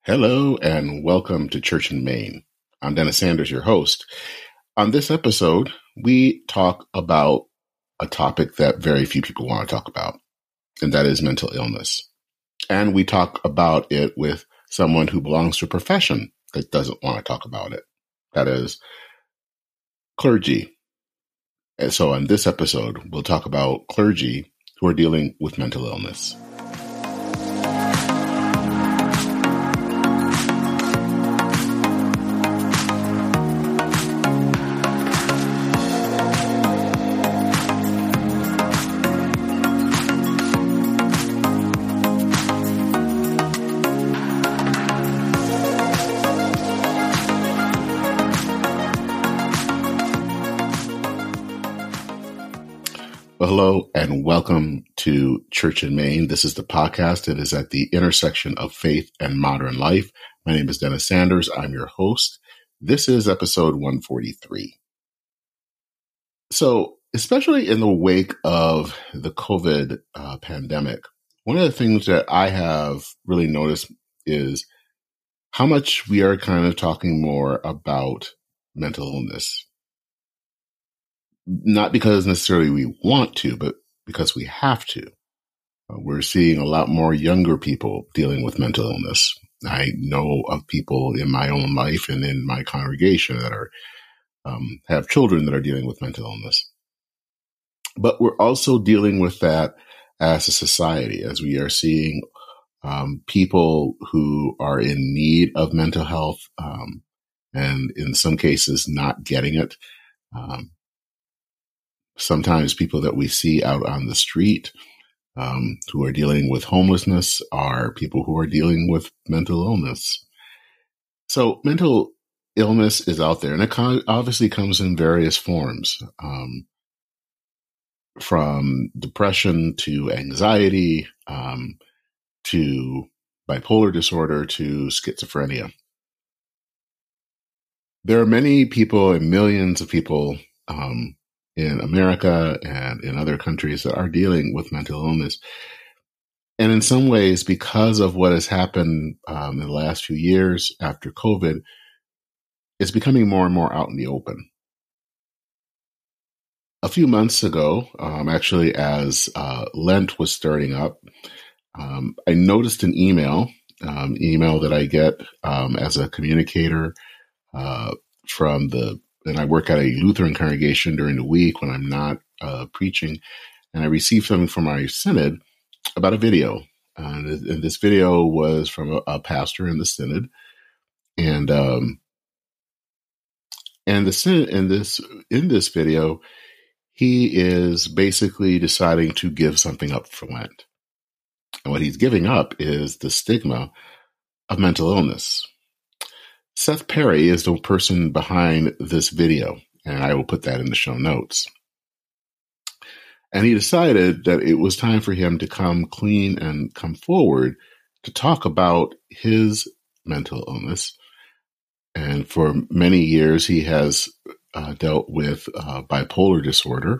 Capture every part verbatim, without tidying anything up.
Hello and welcome to Church in Maine. I'm Dennis Sanders, your host. On this episode, we talk about a topic that very few people want to talk about, and that is mental illness. And we talk about it with someone who belongs to a profession that doesn't want to talk about it. That is clergy. And so on this episode, we'll talk about clergy who are dealing with mental illness. Well, hello and welcome to Church in Maine. This is the podcast. It is at the intersection of faith and modern life. My name is Dennis Sanders. I'm your host. This is episode one forty-three. So, especially in the wake of the COVID uh, pandemic, one of the things that I have really noticed is how much we are kind of talking more about mental illness. Not because necessarily we want to, but because we have to. Uh, we're seeing a lot more younger people dealing with mental illness. I know of people in my own life and in my congregation that are um, have children that are dealing with mental illness. But we're also dealing with that as a society, as we are seeing um, people who are in need of mental health, um, and in some cases not getting it. Um, Sometimes people that we see out on the street um, who are dealing with homelessness are people who are dealing with mental illness. So mental illness is out there, and it obviously comes in various forms, um, from depression to anxiety, um, to bipolar disorder to schizophrenia. There are many people and millions of people um, in America and in other countries that are dealing with mental illness. And in some ways, because of what has happened um, in the last few years after COVID, it's becoming more and more out in the open. A few months ago, um, actually, as uh, Lent was starting up, um, I noticed an email, um, email that I get um, as a communicator uh, from the And I work at a Lutheran congregation during the week when I'm not uh, preaching. And I received something from our synod about a video. Uh, and this video was from a, a pastor in the synod. And um, and the synod in this in this video, he is basically deciding to give something up for Lent. And what he's giving up is the stigma of mental illness. Seth Perry is the person behind this video, and I will put that in the show notes. And he decided that it was time for him to come clean and come forward to talk about his mental illness. And for many years, he has uh, dealt with uh, bipolar disorder.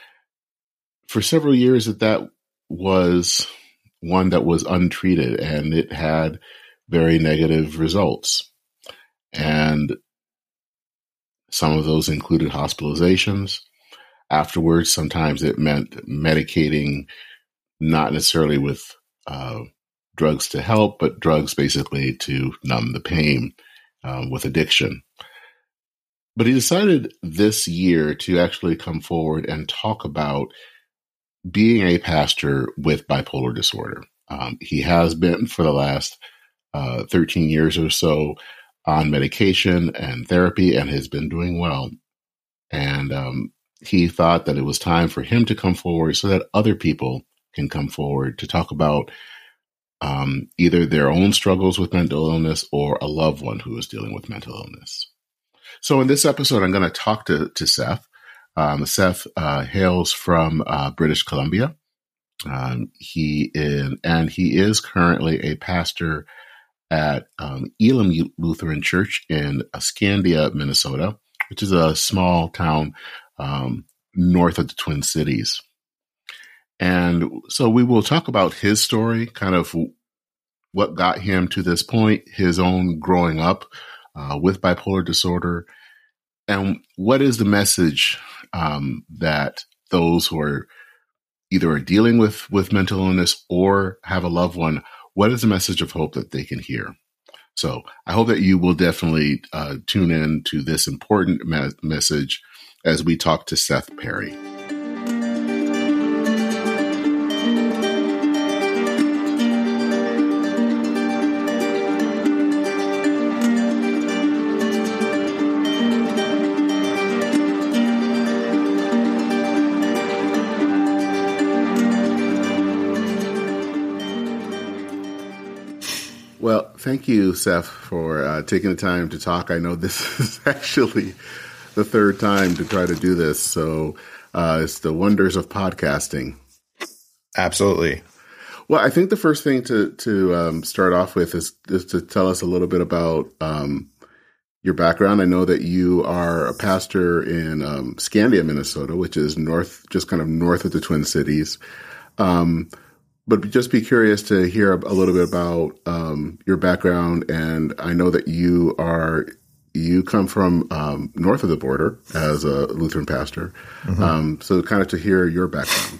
For several years, that that was one that was untreated, and it had very negative results. And some of those included hospitalizations. Afterwards, sometimes it meant medicating, not necessarily with uh, drugs to help, but drugs basically to numb the pain um, with addiction. But he decided this year to actually come forward and talk about being a pastor with bipolar disorder. Um, he has been for the last uh, thirteen years or so on medication and therapy and has been doing well. And um, he thought that it was time for him to come forward so that other people can come forward to talk about um, either their own struggles with mental illness or a loved one who is dealing with mental illness. So in this episode, I'm going to talk to, to Seth. Um, Seth uh, hails from uh, British Columbia. Um, he is, and he is currently a pastor at um, Elam Lutheran Church in Scandia, Minnesota, which is a small town um, north of the Twin Cities. And so we will talk about his story, kind of what got him to this point, his own growing up uh, with bipolar disorder, and what is the message um, that those who are either are dealing with, with mental illness or have a loved one, what is the message of hope that they can hear? So I hope that you will definitely uh, tune in to this important me- message as we talk to Seth Perry. Well, thank you, Seth, for uh, taking the time to talk. I know this is actually the third time to try to do this, so uh, it's the wonders of podcasting. Absolutely. Well, I think the first thing to to um, start off with is, is to tell us a little bit about um, your background. I know that you are a pastor in um, Scandia, Minnesota, which is north, just kind of north of the Twin Cities. Um, But just be curious to hear a little bit about um, your background. And I know that you are you come from um, north of the border as a Lutheran pastor. Mm-hmm. Um, so kind of to hear your background.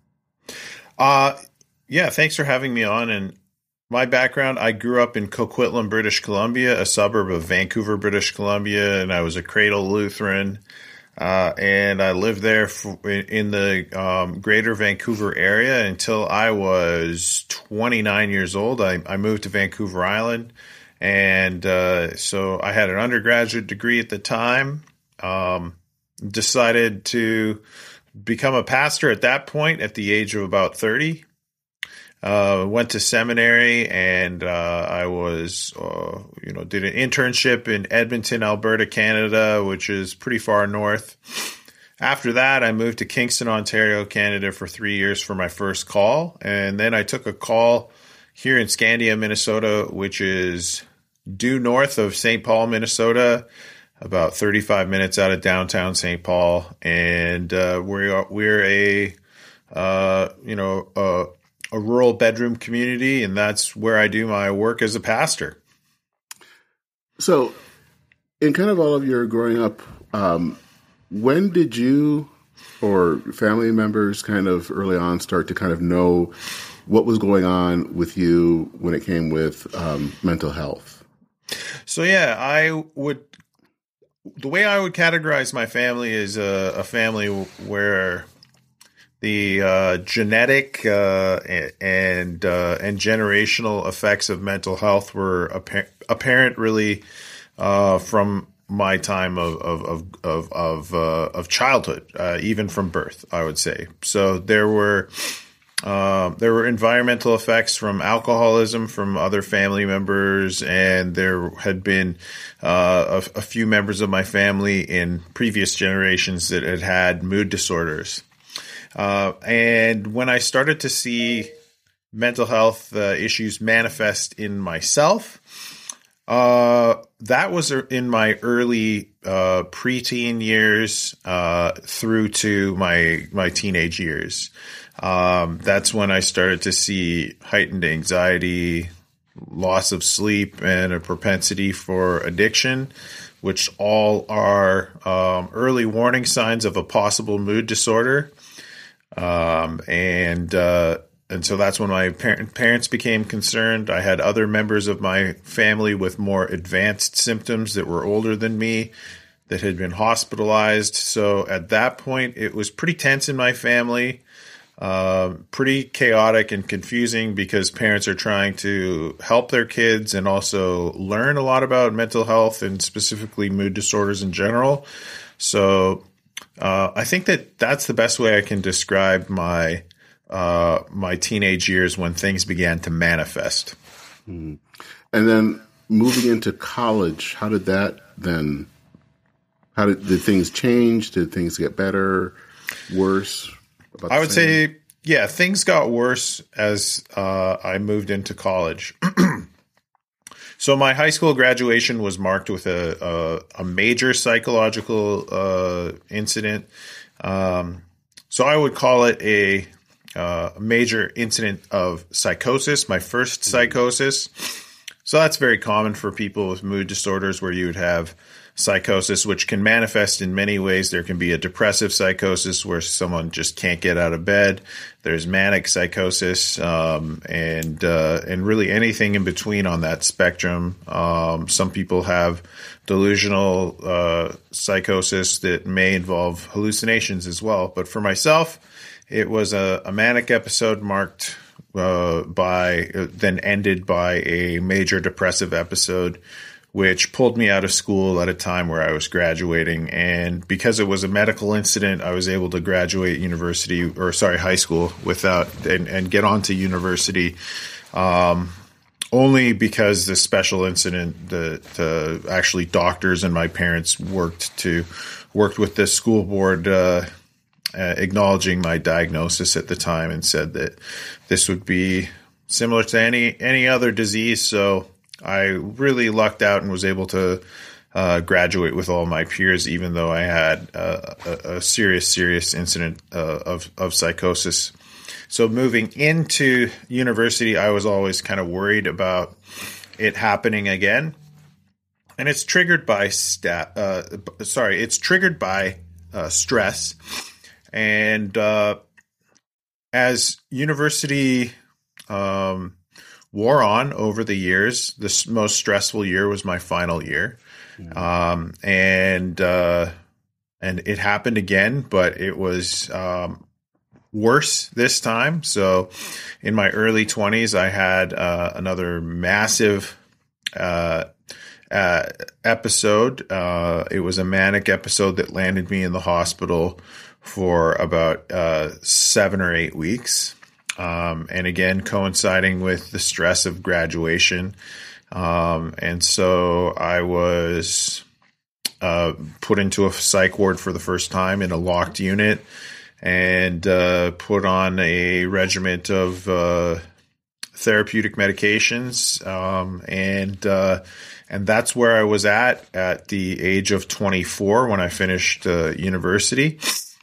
Uh, yeah, thanks for having me on. And my background, I grew up in Coquitlam, British Columbia, a suburb of Vancouver, British Columbia, and I was a cradle Lutheran. Uh, and I lived there for, in the um, greater Vancouver area until I was twenty-nine years old. I, I moved to Vancouver Island. And uh, so I had an undergraduate degree at the time, um, decided to become a pastor at that point at the age of about thirty. Uh, went to seminary and uh, I was, uh, you know, did an internship in Edmonton, Alberta, Canada, which is pretty far north. After that, I moved to Kingston, Ontario, Canada for three years for my first call. And then I took a call here in Scandia, Minnesota, which is due north of Saint Paul, Minnesota, about thirty-five minutes out of downtown Saint Paul. And uh, we are, we're a, uh, you know, uh, a rural bedroom community, and that's where I do my work as a pastor. So in kind of all of your growing up, um, when did you or family members kind of early on start to kind of know what was going on with you when it came with um, mental health? So, yeah, I would, the way I would categorize my family is a, a family where the uh, genetic uh, and uh, and generational effects of mental health were appa- apparent, really, uh, from my time of of of of of, uh, of childhood, uh, even from birth, I would say. So there were uh, there were environmental effects from alcoholism from other family members, and there had been uh, a, a few members of my family in previous generations that had had mood disorders. Uh, and when I started to see mental health uh, issues manifest in myself, uh, that was in my early uh, preteen years uh, through to my my teenage years. Um, that's when I started to see heightened anxiety, loss of sleep, and a propensity for addiction, which all are um, early warning signs of a possible mood disorder. Um, and, uh, and so that's when my par- parents became concerned. I had other members of my family with more advanced symptoms that were older than me that had been hospitalized. So at that point, it was pretty tense in my family, uh, pretty chaotic and confusing because parents are trying to help their kids and also learn a lot about mental health and specifically mood disorders in general. So Uh, I think that that's the best way I can describe my uh, my teenage years when things began to manifest. Mm. And then moving into college, how did that then? How did, did things change? Did things get better, worse? About I would same? say, yeah, things got worse as uh, I moved into college. So my high school graduation was marked with a a, a major psychological uh, incident. Um, so I would call it a uh, a major incident of psychosis, my first psychosis. So that's very common for people with mood disorders, where you would have psychosis, which can manifest in many ways. There can be a depressive psychosis where someone just can't get out of bed. There's manic psychosis, um, and uh, and really anything in between on that spectrum. Um, some people have delusional uh, psychosis that may involve hallucinations as well. But for myself, it was a, a manic episode marked uh, by, uh, then ended by a major depressive episode, which pulled me out of school at a time where I was graduating. And because it was a medical incident, I was able to graduate university, or sorry, high school without, and, and get on to university, um, only because the special incident, the, the actually doctors and my parents worked to, worked with the school board, uh, uh, acknowledging my diagnosis at the time, and said that this would be similar to any, any other disease. So I really lucked out and was able to uh, graduate with all my peers, even though I had uh, a, a serious, serious incident uh, of, of psychosis. So moving into university, I was always kind of worried about it happening again. And it's triggered by stat. Uh, sorry, it's triggered by uh, stress. And uh, as university um, wore on over the years, the most stressful year was my final year. Mm-hmm. Um, and, uh, and it happened again, but it was, um, worse this time. So in my early twenties, I had, uh, another massive, uh, uh, episode. Uh, it was a manic episode that landed me in the hospital for about, uh, seven or eight weeks. Um, and again, coinciding with the stress of graduation. Um, and so I was uh, put into a psych ward for the first time in a locked unit, and uh, put on a regimen of uh, therapeutic medications. Um, and uh, and that's where I was at at the age of twenty-four when I finished uh, university.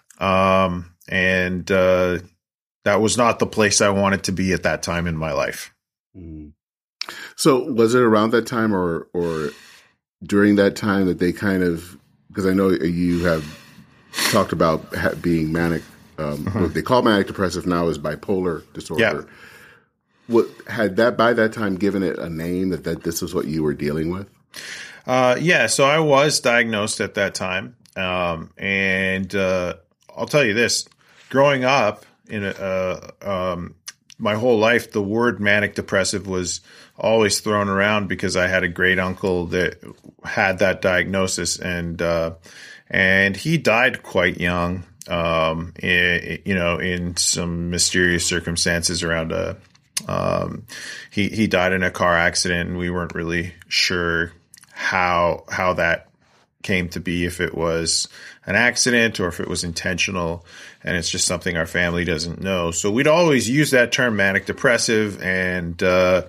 Um, and uh that was not the place I wanted to be at that time in my life. Mm. So was it around that time or, or during that time that they kind of, because I know you have talked about being manic, um, mm-hmm. what they call manic depressive now is bipolar disorder. Yeah. What had that by that time given it a name that, that this is what you were dealing with? Uh, yeah. So I was diagnosed at that time. Um, and, uh, I'll tell you this, growing up, In a, uh, um, my whole life, the word manic depressive was always thrown around because I had a great uncle that had that diagnosis, and uh, and he died quite young, um, in, you know, in some mysterious circumstances around a. Um, he he died in a car accident, and we weren't really sure how how that came to be, if it was an accident or if it was intentional, and it's just something our family doesn't know. So we'd always use that term manic depressive, and uh,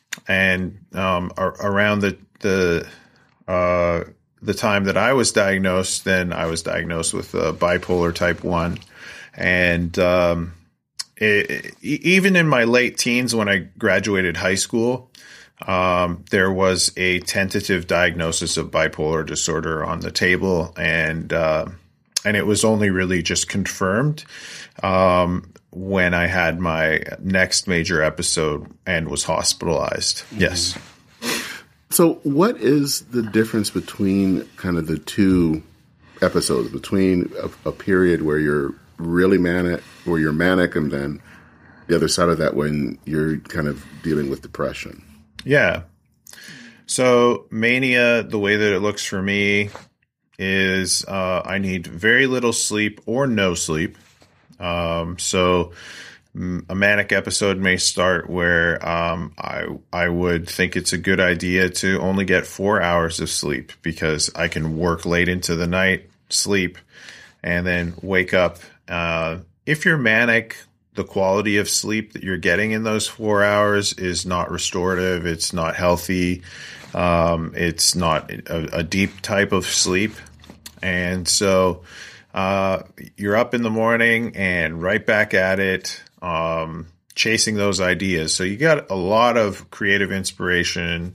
and um, ar- around the the uh, the time that I was diagnosed, then I was diagnosed with uh, bipolar type one, and um, it, it, even in my late teens, when I graduated high school, Um, there was a tentative diagnosis of bipolar disorder on the table, and uh, and it was only really just confirmed um, when I had my next major episode and was hospitalized. Mm-hmm. Yes. So what is the difference between kind of the two episodes, between a, a period where you're really manic, where you're manic, and then the other side of that when you're kind of dealing with depression? Yeah. So mania, the way that it looks for me is uh, I need very little sleep or no sleep. Um, so a manic episode may start where um, I I would think it's a good idea to only get four hours of sleep because I can work late into the night, sleep, and then wake up. Uh, if you're manic, the quality of sleep that you're getting in those four hours is not restorative. It's not healthy. Um, it's not a, a deep type of sleep. And so uh, you're up in the morning and right back at it. um, chasing those ideas. So you got a lot of creative inspiration,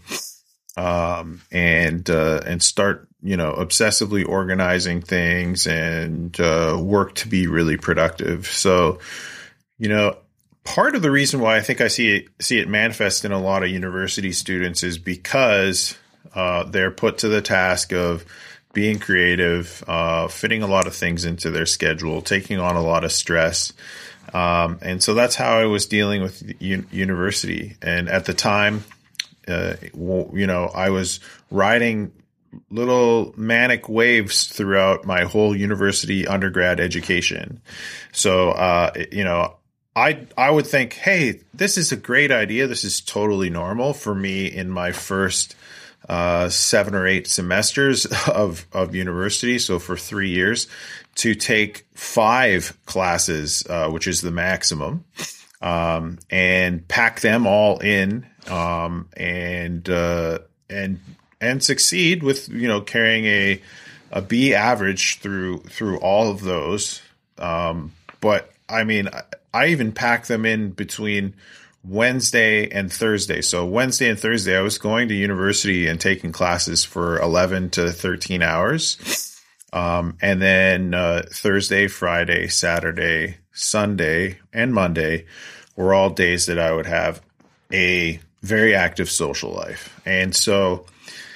um, and uh, and start, you know, obsessively organizing things and uh, work to be really productive. So, you know, part of the reason why I think I see it see it manifest in a lot of university students is because uh, they're put to the task of being creative, uh, fitting a lot of things into their schedule, taking on a lot of stress. Um, and so that's how I was dealing with u- university. And at the time, uh, you know, I was riding little manic waves throughout my whole university undergrad education. So, uh, you know, I I would think, hey, this is a great idea. This is totally normal for me in my first uh, seven or eight semesters of, of university. So for three years to take five classes, uh, which is the maximum, um, and pack them all in, um, and, uh, and, and succeed with, you know, carrying a, a B average through, through all of those. Um, but I mean, I, I even pack them in between Wednesday and Thursday. So Wednesday and Thursday, I was going to university and taking classes for eleven to thirteen hours. Um, and then uh, Thursday, Friday, Saturday, Sunday, and Monday were all days that I would have a very active social life. And so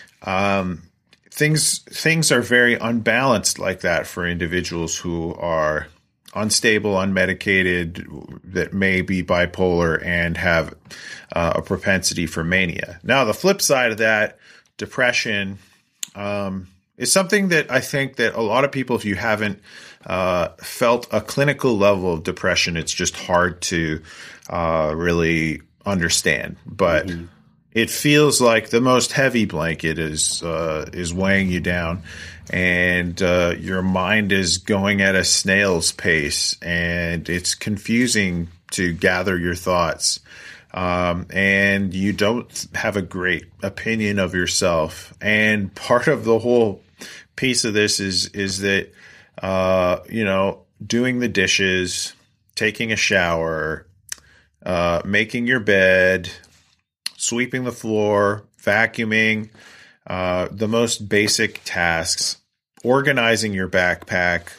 um, things things are very unbalanced like that for individuals who are unstable, unmedicated, that may be bipolar and have uh, a propensity for mania. Now, the flip side of that, depression, um, is something that I think that a lot of people, if you haven't uh, felt a clinical level of depression, it's just hard to uh, really understand. But mm-hmm. It feels like the most heavy blanket is uh, is weighing you down, and uh, your mind is going at a snail's pace, and it's confusing to gather your thoughts. Um, and you don't have a great opinion of yourself. And part of the whole piece of this is is that uh, you know, doing the dishes, taking a shower, uh, making your bed, sweeping the floor, vacuuming, uh, the most basic tasks, organizing your backpack,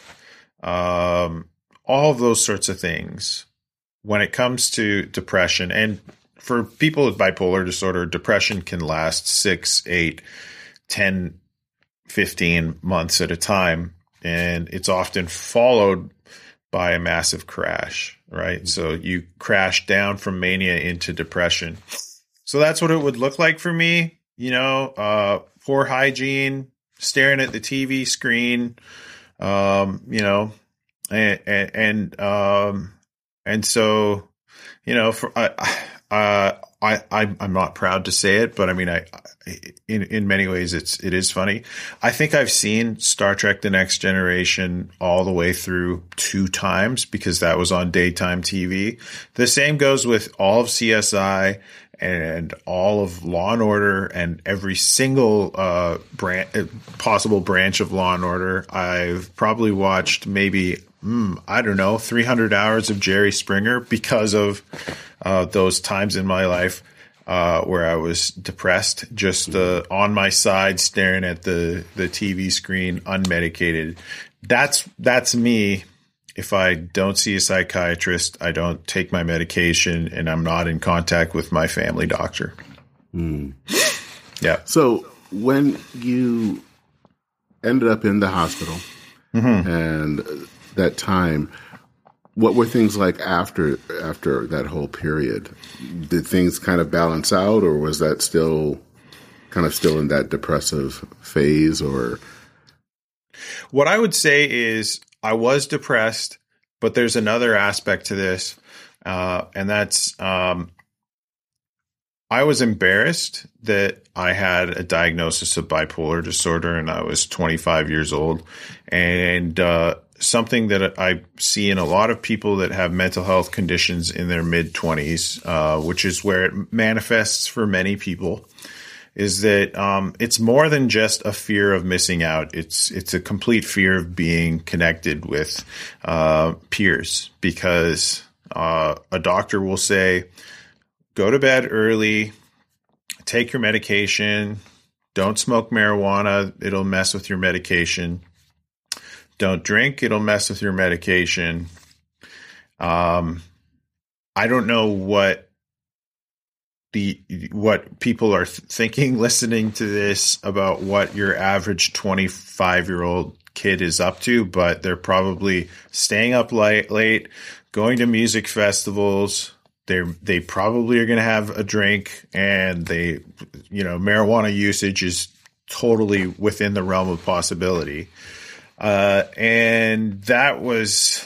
um, all of those sorts of things. When it comes to depression, and for people with bipolar disorder, depression can last six, eight, ten, fifteen months at a time. And it's often followed by a massive crash, right? Mm-hmm. So you crash down from mania into depression. So that's what it would look like for me, you know, uh, poor hygiene, staring at the T V screen, um, you know, and, and, and, um, and so, you know, for, uh, uh, I, I, I'm not proud to say it, but I mean, I, in, in many ways, it's, it is funny. I think I've seen Star Trek: The Next Generation all the way through two times because that was on daytime T V. The same goes with all of C S I and all of Law and Order and every single uh, branch, possible branch of Law and Order. I've probably watched maybe, mm, I don't know, three hundred hours of Jerry Springer because of uh, those times in my life uh, where I was depressed, just uh, on my side, staring at the, the T V screen, unmedicated. That's that's me. If I don't see a psychiatrist, I don't take my medication, and I'm not in contact with my family doctor. Mm. Yeah. So when you ended up in the hospital mm-hmm. and that time, what were things like after after that whole period? Did things kind of balance out, or was that still kind of still in that depressive phase? Or what I would say is, I was depressed, but there's another aspect to this, uh, and that's um, I was embarrassed that I had a diagnosis of bipolar disorder, and I was twenty-five years old, and uh, something that I see in a lot of people that have mental health conditions in their mid-twenties, uh, which is where it manifests for many people, is that um, it's more than just a fear of missing out. It's it's a complete fear of being connected with uh, peers, because uh, a doctor will say, go to bed early, take your medication, don't smoke marijuana, it'll mess with your medication. Don't drink, it'll mess with your medication. Um, I don't know what the what people are th- thinking listening to this about what your average twenty-five-year-old kid is up to, but they're probably staying up late, late going to music festivals. They they probably are going to have a drink, and they, you know, marijuana usage is totally within the realm of possibility. Uh, and that was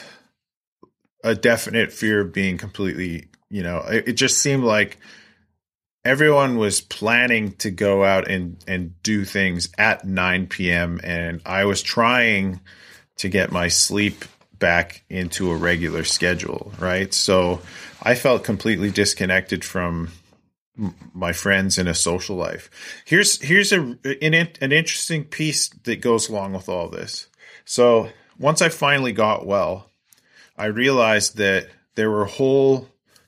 a definite fear of being completely, you know, it, it just seemed like everyone was planning to go out and, and do things at nine p.m. And I was trying to get my sleep back into a regular schedule, right? So I felt completely disconnected from m- my friends in a social life. Here's here's a an, an interesting piece that goes along with all this. So once I finally got well, I realized that there were whole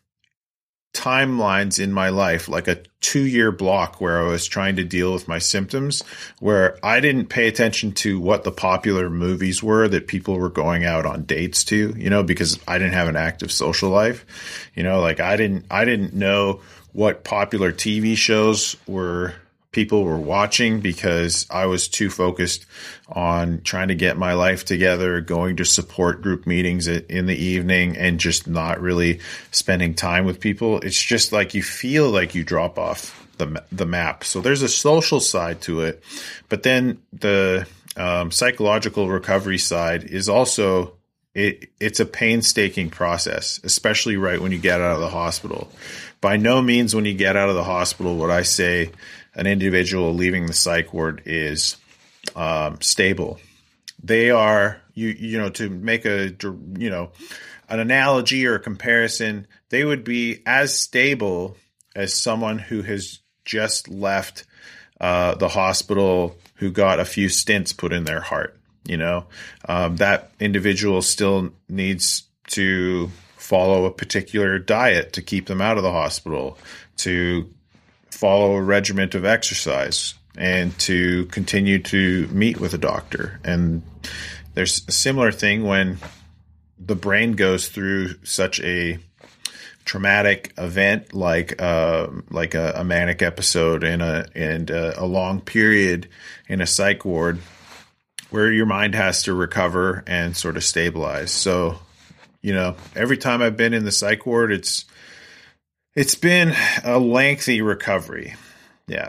timelines in my life, like a two-year block where I was trying to deal with my symptoms, where I didn't pay attention to what the popular movies were that people were going out on dates to, you know, because I didn't have an active social life. You know, like I didn't I didn't know what popular T V shows were people were watching because I was too focused on trying to get my life together, going to support group meetings in the evening, and just not really spending time with people. It's just like you feel like you drop off the the map. So there's a social side to it, but then the um, psychological recovery side is also it. It's a painstaking process, especially right when you get out of the hospital. By no means when you get out of the hospital would I say an individual leaving the psych ward is um, stable. They are, you you know, to make a, you know, an analogy or a comparison, they would be as stable as someone who has just left uh, the hospital, who got a few stents put in their heart. You know, um, that individual still needs to follow a particular diet to keep them out of the hospital, to follow a regiment of exercise, and to continue to meet with a doctor. And there's a similar thing when the brain goes through such a traumatic event, like uh, like a, a manic episode in a and a, a long period in a psych ward, where your mind has to recover and sort of stabilize. So, you know, every time I've been in the psych ward, it's It's been a lengthy recovery. Yeah.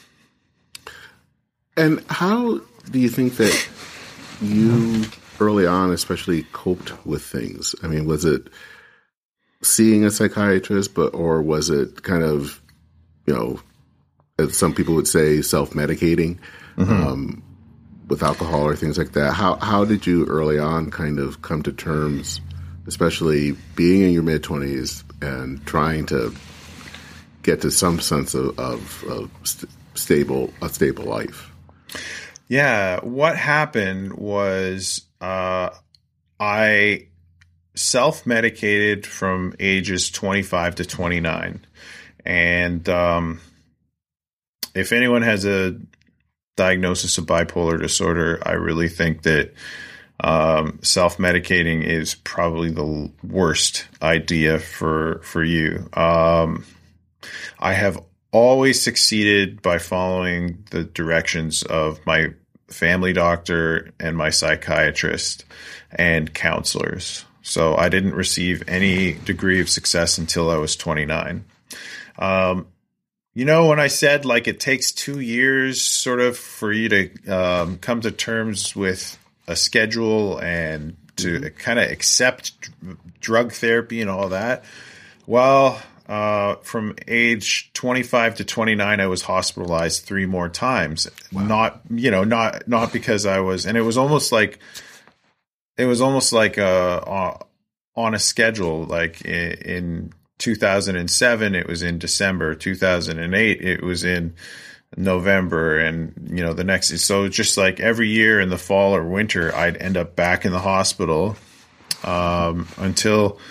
And how do you think that you early on especially coped with things? I mean, was it seeing a psychiatrist, but or was it kind of, you know, as some people would say, self-medicating mm-hmm. um, with alcohol or things like that? How how did you early on kind of come to terms, especially being in your mid-twenties and trying to get to some sense of, of, of st- stable a stable life? Yeah, what happened was uh, I self-medicated from ages twenty-five to twenty-nine. And um, if anyone has a diagnosis of bipolar disorder, I really think that um, self-medicating is probably the worst idea for for you. Um, I have always succeeded by following the directions of my family doctor and my psychiatrist and counselors. So I didn't receive any degree of success until I was twenty-nine. Um, you know, when I said like it takes two years sort of for you to um, come to terms with a schedule and to mm-hmm. kind of accept drug therapy and all that. Well, uh, from age twenty-five to twenty-nine, I was hospitalized three more times. Wow. Not, you know, not, not because I was, and it was almost like, it was almost like, uh, uh on a schedule, like in, in two thousand seven, it was in December, two thousand eight, it was in November, and you know the next. So just like every year in the fall or winter, I'd end up back in the hospital um, until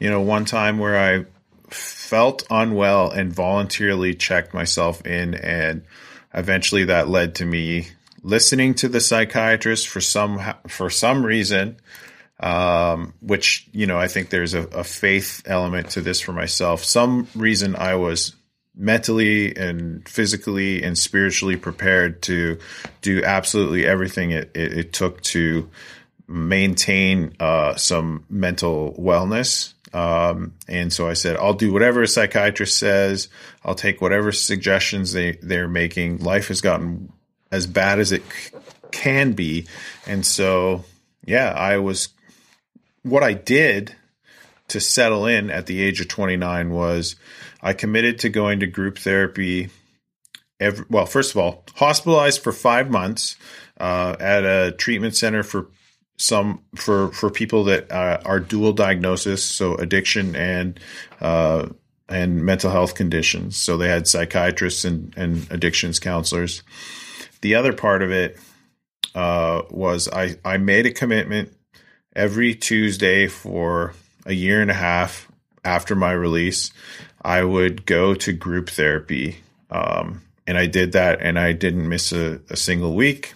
you know, one time where I felt unwell and voluntarily checked myself in, and eventually that led to me listening to the psychiatrist for some for some reason, um, which, you know, I think there's a, a faith element to this for myself. Some reason I was mentally and physically and spiritually prepared to do absolutely everything it, it, it took to maintain uh, some mental wellness. Um, and so I said, I'll do whatever a psychiatrist says. I'll take whatever suggestions they, they're making. Life has gotten as bad as it c- can be. And so, yeah, I was, what I did to settle in at the age of twenty-nine was I committed to going to group therapy every, well, first of all, hospitalized for five months, uh, at a treatment center for some for for people that uh, are dual diagnosis, so addiction and uh, and mental health conditions. So they had psychiatrists and, and addictions counselors. The other part of it uh, was I, I made a commitment every Tuesday for a year and a half after my release. I would go to group therapy, um, and I did that, and I didn't miss a, a single week.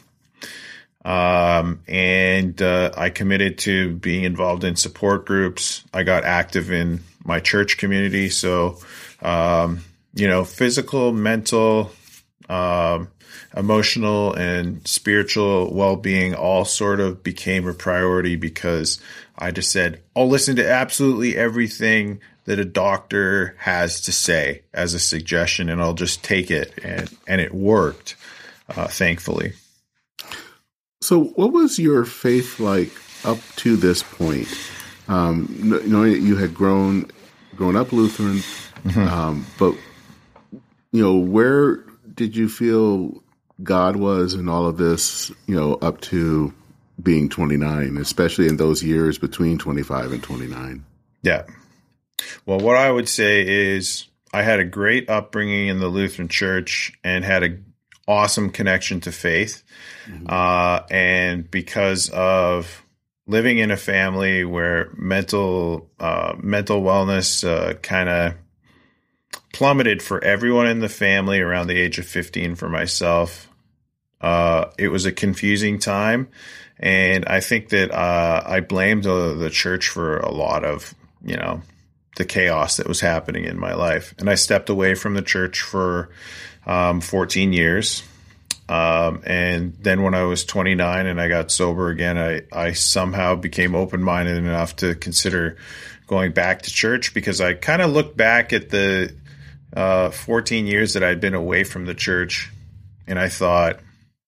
Um, and, uh, I committed to being involved in support groups. I got active in my church community. So, um, you know, physical, mental, um, emotional and spiritual well-being all sort of became a priority because I just said, I'll listen to absolutely everything that a doctor has to say as a suggestion, and I'll just take it. And, and it worked, uh, thankfully. So what was your faith like up to this point? Um, knowing that you had grown, grown up Lutheran, mm-hmm. um, but, you know, where did you feel God was in all of this, you know, up to being twenty-nine, especially in those years between twenty-five and twenty-nine? Yeah. Well, what I would say is I had a great upbringing in the Lutheran Church and had an awesome connection to faith. Mm-hmm. Uh, and because of living in a family where mental, uh, mental wellness, uh, kind of plummeted for everyone in the family around the age of fifteen for myself, uh, it was a confusing time. And I think that, uh, I blamed the, the church for a lot of, you know, the chaos that was happening in my life. And I stepped away from the church for, um, fourteen years. Um, and then when I was twenty-nine and I got sober again, I, I somehow became open-minded enough to consider going back to church because I kind of looked back at the uh, fourteen years that I'd been away from the church, and I thought,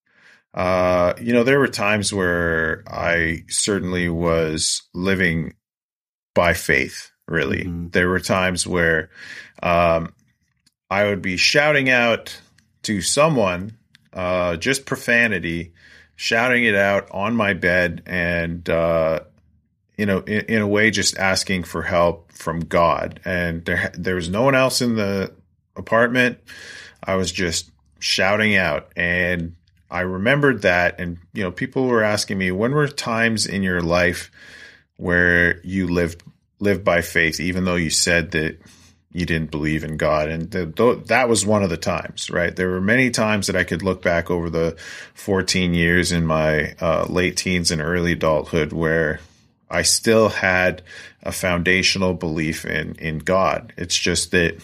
uh, you know, there were times where I certainly was living by faith, really. Mm-hmm. There were times where um, I would be shouting out to someone Uh, just profanity, shouting it out on my bed, and uh, you know, in, in a way, just asking for help from God. And there, there was no one else in the apartment. I was just shouting out, and I remembered that. And you know, people were asking me, when were times in your life where you lived lived by faith, even though you said that you didn't believe in God? And the, th- that was one of the times, right? There were many times that I could look back over the fourteen years in my uh, late teens and early adulthood where I still had a foundational belief in, in God. It's just that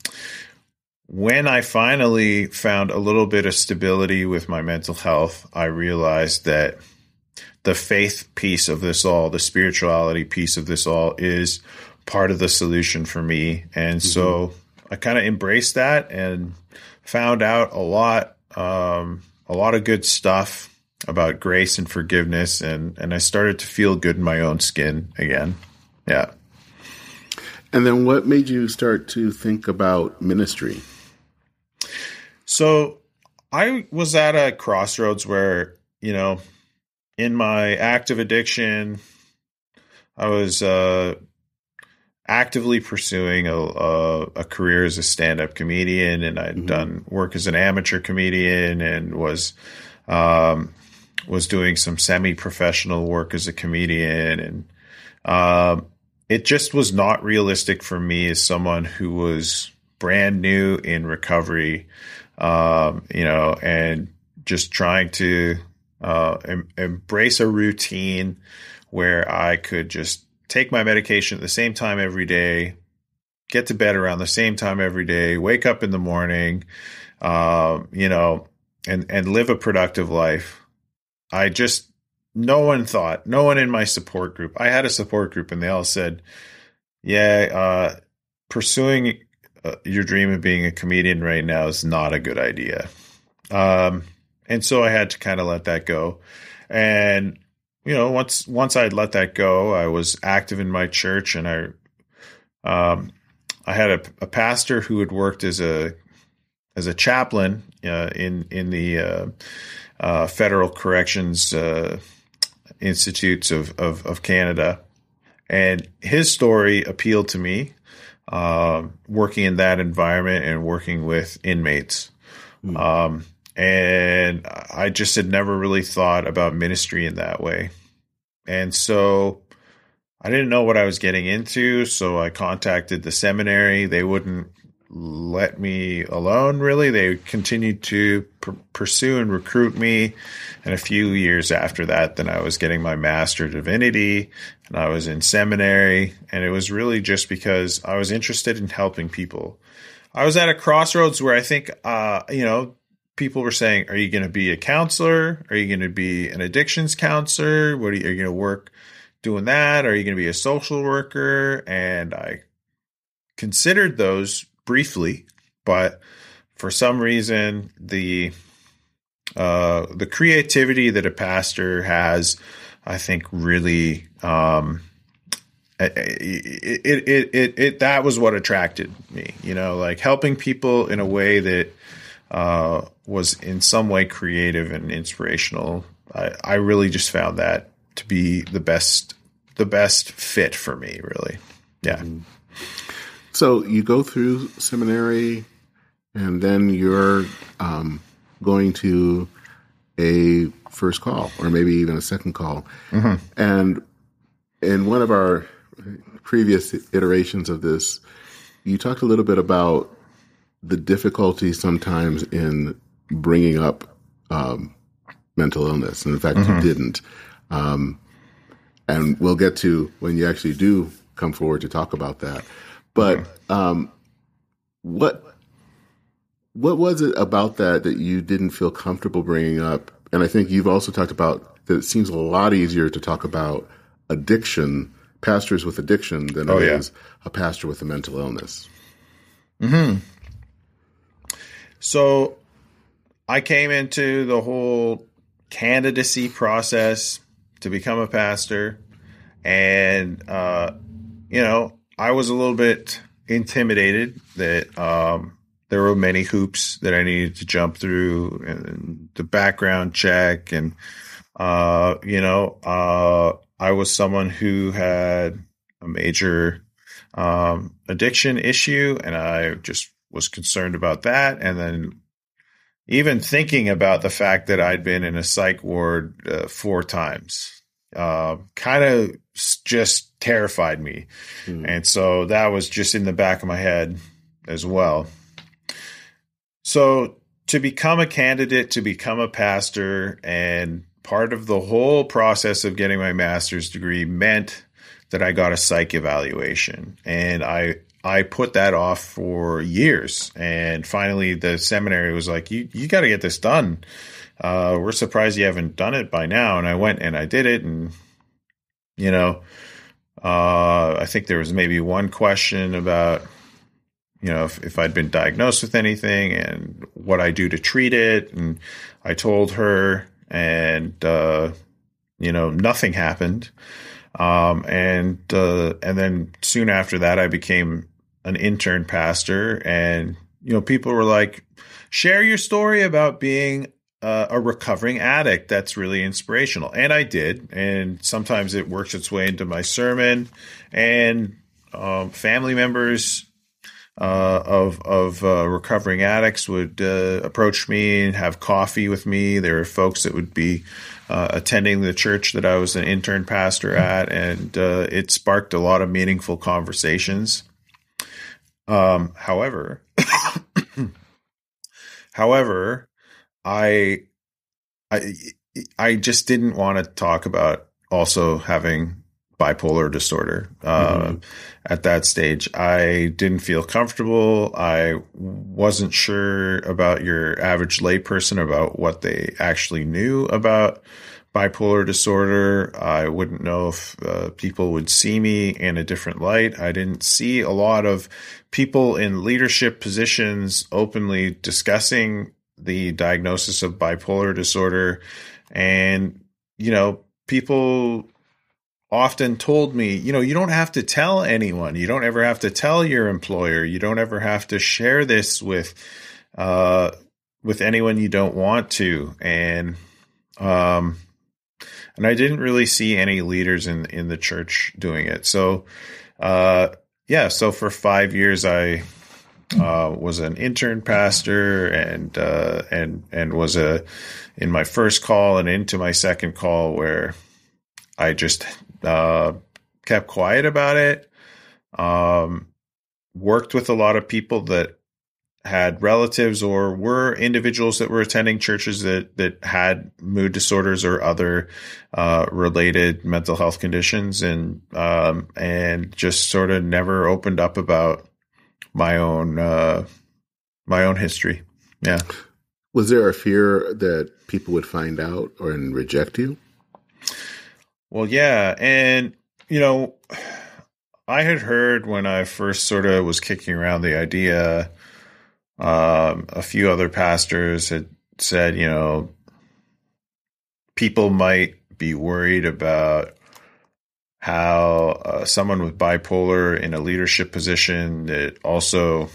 when I finally found a little bit of stability with my mental health, I realized that the faith piece of this all, the spirituality piece of this all is part of the solution for me. And mm-hmm. so I kind of embraced that and found out a lot, um, a lot of good stuff about grace and forgiveness. And, and I started to feel good in my own skin again. Yeah. And then what made you start to think about ministry? So I was at a crossroads where, you know, in my active addiction, I was, uh, actively pursuing a, a, a career as a stand-up comedian, and I'd mm-hmm. done work as an amateur comedian and was um, was doing some semi-professional work as a comedian. And um, it just was not realistic for me as someone who was brand new in recovery, um, you know, and just trying to uh, em- embrace a routine where I could just take my medication at the same time every day, get to bed around the same time every day, wake up in the morning, uh, you know, and, and live a productive life. I just, no one thought, no one in my support group, I had a support group and they all said, yeah, uh, pursuing uh, your dream of being a comedian right now is not a good idea. Um, and so I had to kind of let that go. And, you know, once, once I'd let that go, I was active in my church, and I, um, I had a, a pastor who had worked as a, as a chaplain, uh, in, in the, uh, uh, Federal Corrections, uh, Institutes of, of, of Canada. And his story appealed to me, um, working in that environment and working with inmates. Mm. Um, and I just had never really thought about ministry in that way. And so I didn't know what I was getting into. So I contacted the seminary. They wouldn't let me alone, really. They continued to pr- pursue and recruit me. And a few years after that, then I was getting my Master of Divinity, and I was in seminary. And it was really just because I was interested in helping people. I was at a crossroads where I think, uh, you know, people were saying, are you going to be a counselor? Are you going to be an addictions counselor? What are you, are you going to work doing that? Are you going to be a social worker? And I considered those briefly, but for some reason, the uh, the creativity that a pastor has, I think, really um, it, it, it, it, it that was what attracted me. You know, like helping people in a way that uh, was in some way creative and inspirational. I, I really just found that to be the best the best fit for me. Really, yeah. Mm-hmm. So you go through seminary, and then you're um, going to a first call, or maybe even a second call. Mm-hmm. And in one of our previous iterations of this, you talked a little bit about the difficulty sometimes in bringing up um, mental illness. And in fact, mm-hmm. you didn't. Um, and we'll get to when you actually do come forward to talk about that. But um, what what was it about that that you didn't feel comfortable bringing up? And I think you've also talked about that it seems a lot easier to talk about addiction, pastors with addiction, than oh, it yeah. is a pastor with a mental illness. Hmm. So I came into the whole candidacy process to become a pastor, and uh, you know. I was a little bit intimidated that um, there were many hoops that I needed to jump through, and the background check. And, uh, you know, uh, I was someone who had a major um, addiction issue, and I just was concerned about that. And then even thinking about the fact that I'd been in a psych ward uh, four times. Uh, kind of just terrified me. Mm. And so that was just in the back of my head as well. So to become a candidate, to become a pastor, and part of the whole process of getting my master's degree meant that I got a psych evaluation. And I I put that off for years. And finally the seminary was like, you, you got to get this done. Uh, we're surprised you haven't done it by now. And I went and I did it. And, you know, uh, I think there was maybe one question about, you know, if, if I'd been diagnosed with anything and what I do to treat it. And I told her, and, uh, you know, nothing happened. Um, and, uh, and then soon after that, I became an intern pastor, and, you know, people were like, share your story about being Uh, a recovering addict. That's really inspirational. And I did. And sometimes it works its way into my sermon, and um, family members uh, of of uh, recovering addicts would uh, approach me and have coffee with me. There were folks that would be uh, attending the church that I was an intern pastor at, and uh, it sparked a lot of meaningful conversations. Um, however, however, I, I, I just didn't want to talk about also having bipolar disorder. Uh, mm-hmm. At that stage, I didn't feel comfortable. I wasn't sure about your average layperson about what they actually knew about bipolar disorder. I wouldn't know if uh, people would see me in a different light. I didn't see a lot of people in leadership positions openly discussing the diagnosis of bipolar disorder. And, you know, people often told me, you know, you don't have to tell anyone. You don't ever have to tell your employer. You don't ever have to share this with, uh, with anyone you don't want to. And, um, and I didn't really see any leaders in, in the church doing it. So, uh, yeah, so for five years, I, uh, was an intern pastor and, uh, and, and was a, in my first call and into my second call where I just, uh, kept quiet about it. Um, worked with a lot of people that had relatives or were individuals that were attending churches that, that had mood disorders or other, uh, related mental health conditions, and, um, and just sort of never opened up about my own, uh, my own history. Yeah. Was there a fear that people would find out or and reject you? Well, yeah. And, you know, I had heard when I first sort of was kicking around the idea, um, a few other pastors had said, you know, people might be worried about how uh, someone with bipolar in a leadership position that also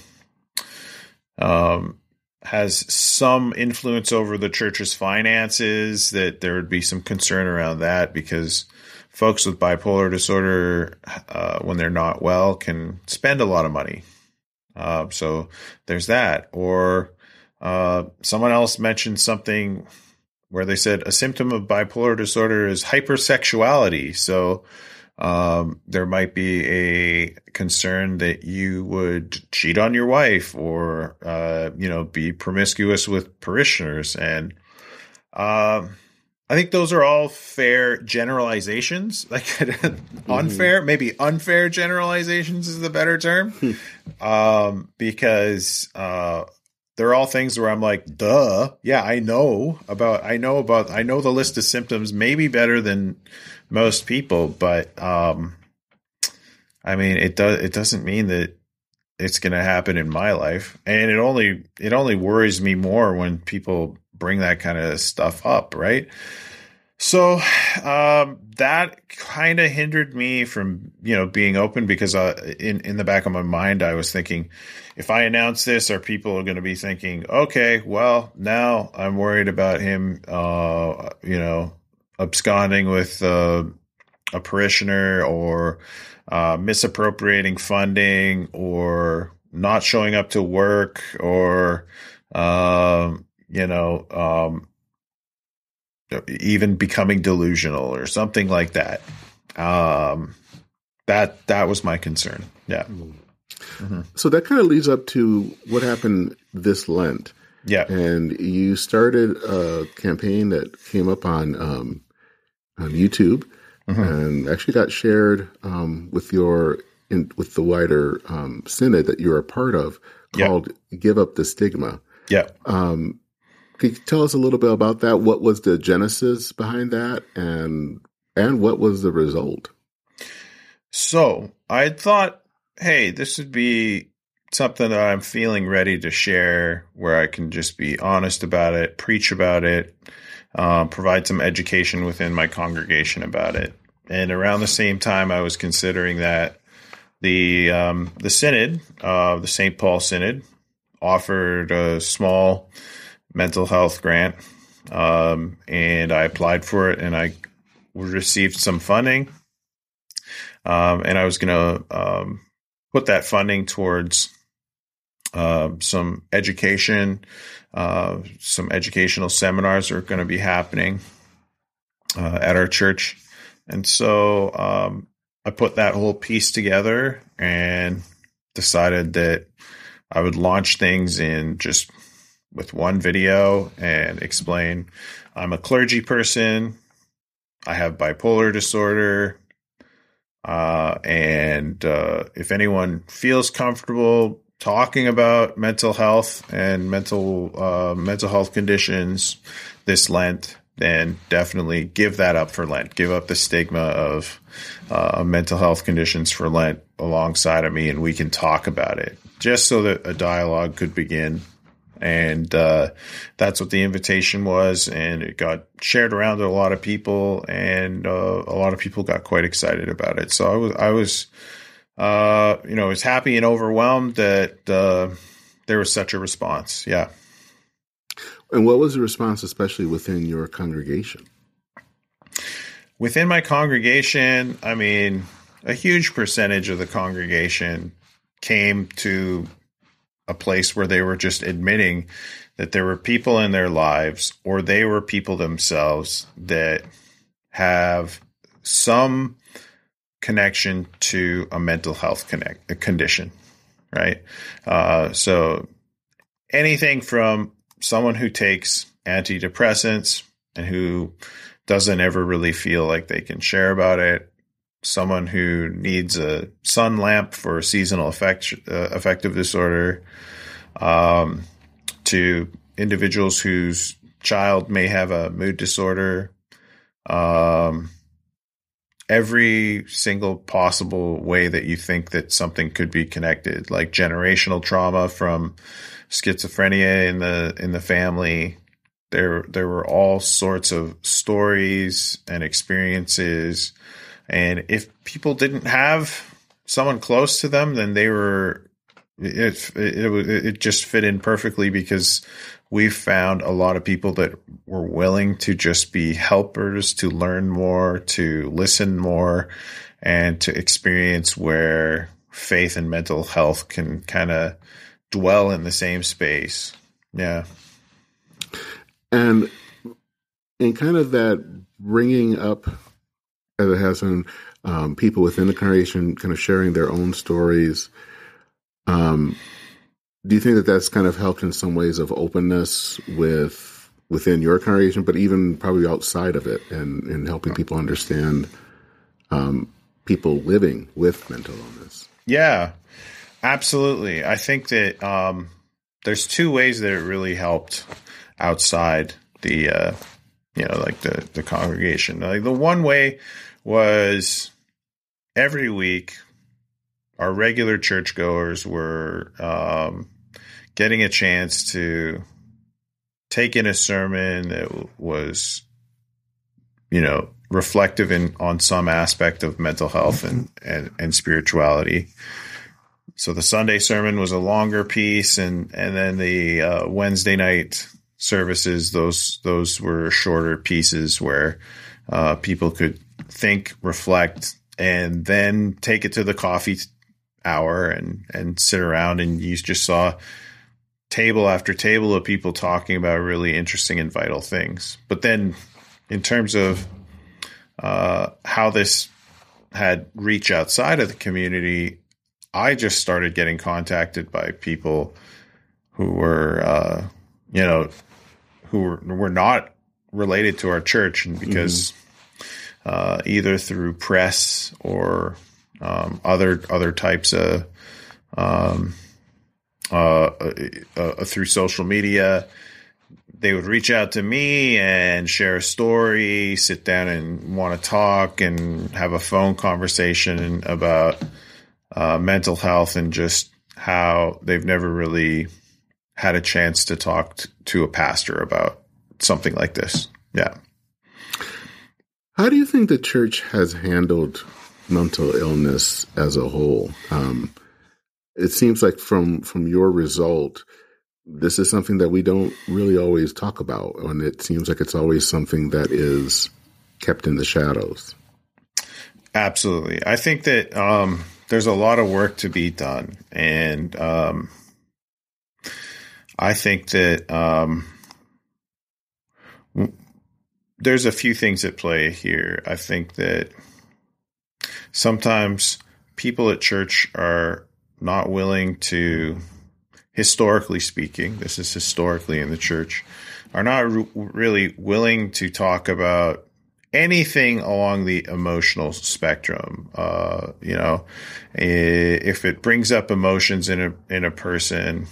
um, has some influence over the church's finances, that there would be some concern around that because folks with bipolar disorder, uh, when they're not well, can spend a lot of money. Uh, so there's that. Or uh, someone else mentioned something where they said a symptom of bipolar disorder is hypersexuality. So um, there might be a concern that you would cheat on your wife or, uh, you know, be promiscuous with parishioners. And uh, I think those are all fair generalizations, like mm-hmm. unfair, maybe unfair generalizations is the better term, um, because uh, they're all things where I'm like, duh, yeah, I know about, I know about, I know the list of symptoms maybe better than most people, but um, I mean, it does, it doesn't mean that it's going to happen in my life, and it only, it only worries me more when people bring that kind of stuff up, right? So um, that kind of hindered me from, you know, being open because uh, in, in the back of my mind, I was thinking, if I announce this, are people going to be thinking, okay, well, now I'm worried about him, uh, you know, absconding with uh, a parishioner or uh, misappropriating funding or not showing up to work or, um, you know, um, even becoming delusional or something like that. Um, that, that was my concern. Yeah. Mm-hmm. So that kind of leads up to what happened this Lent. Yeah. And you started a campaign that came up on, um, on YouTube mm-hmm. and actually got shared, um, with your, in, with the wider, um, synod that you're a part of called yeah. Give Up the Stigma. Yeah. Um, Can you tell us a little bit about that? What was the genesis behind that, and and what was the result? So I thought, hey, this would be something that I'm feeling ready to share, where I can just be honest about it, preach about it, uh, provide some education within my congregation about it. And around the same time, I was considering that the um, the synod, uh, the Saint Paul Synod, offered a small mental health grant, um, and I applied for it, and I received some funding, um, and I was going to um, put that funding towards uh, some education, uh, some educational seminars are going to be happening uh, at our church. And so um, I put that whole piece together and decided that I would launch things in just with one video and explain I'm a clergy person. I have bipolar disorder. Uh, and uh, if anyone feels comfortable talking about mental health and mental uh, mental health conditions this Lent, then definitely give that up for Lent. Give up the stigma of uh, mental health conditions for Lent alongside of me, and we can talk about it, just so that a dialogue could begin. And uh, that's what the invitation was, and it got shared around to a lot of people, and uh, a lot of people got quite excited about it. So I was, I was, uh, you know, was happy and overwhelmed that uh, there was such a response. Yeah. And what was the response, especially within your congregation? Within my congregation, I mean, a huge percentage of the congregation came to a place where they were just admitting that there were people in their lives, or they were people themselves, that have some connection to a mental health connect, a condition, right? Uh, so anything from someone who takes antidepressants and who doesn't ever really feel like they can share about it, someone who needs a sun lamp for seasonal affect, uh, affective disorder, um, to individuals whose child may have a mood disorder, um, every single possible way that you think that something could be connected, like generational trauma from schizophrenia in the in the family. There there were all sorts of stories and experiences. And if people didn't have someone close to them, then they were, it, it, it, it just fit in perfectly, because we found a lot of people that were willing to just be helpers, to learn more, to listen more, and to experience where faith and mental health can kind of dwell in the same space. Yeah. And in kind of that bringing up, as it has been, um, people within the congregation kind of sharing their own stories. Um, do you think that that's kind of helped in some ways of openness with within your congregation, but even probably outside of it, and, and helping people understand um, people living with mental illness? Yeah, absolutely. I think that um, there's two ways that it really helped outside the, uh, you know, like the, the congregation. Like the one way was every week our regular churchgoers were um, getting a chance to take in a sermon that was, you know, reflective in on some aspect of mental health and, and, and spirituality. So the Sunday sermon was a longer piece, and, and then the uh, Wednesday night services, those those were shorter pieces where uh, people could think, reflect, and then take it to the coffee hour and, and sit around, and you just saw table after table of people talking about really interesting and vital things. But then in terms of uh, how this had reach outside of the community, I just started getting contacted by people who were, uh, you know, who were, were not related to our church, and because mm-hmm. uh, either through press or um, other other types of um, uh, uh, uh, through social media, they would reach out to me and share a story, sit down and want to talk and have a phone conversation about uh, mental health, and just how they've never really had a chance to talk t- to a pastor about something like this. Yeah. How do you think the church has handled mental illness as a whole? Um, it seems like from, from your result, this is something that we don't really always talk about, and it seems like it's always something that is kept in the shadows. Absolutely. I think that um, there's a lot of work to be done, and um, I think that um, there's a few things at play here. I think that sometimes people at church are not willing to, historically speaking, this is historically in the church, are not re- really willing to talk about anything along the emotional spectrum. Uh, you know, if it brings up emotions in a in a person,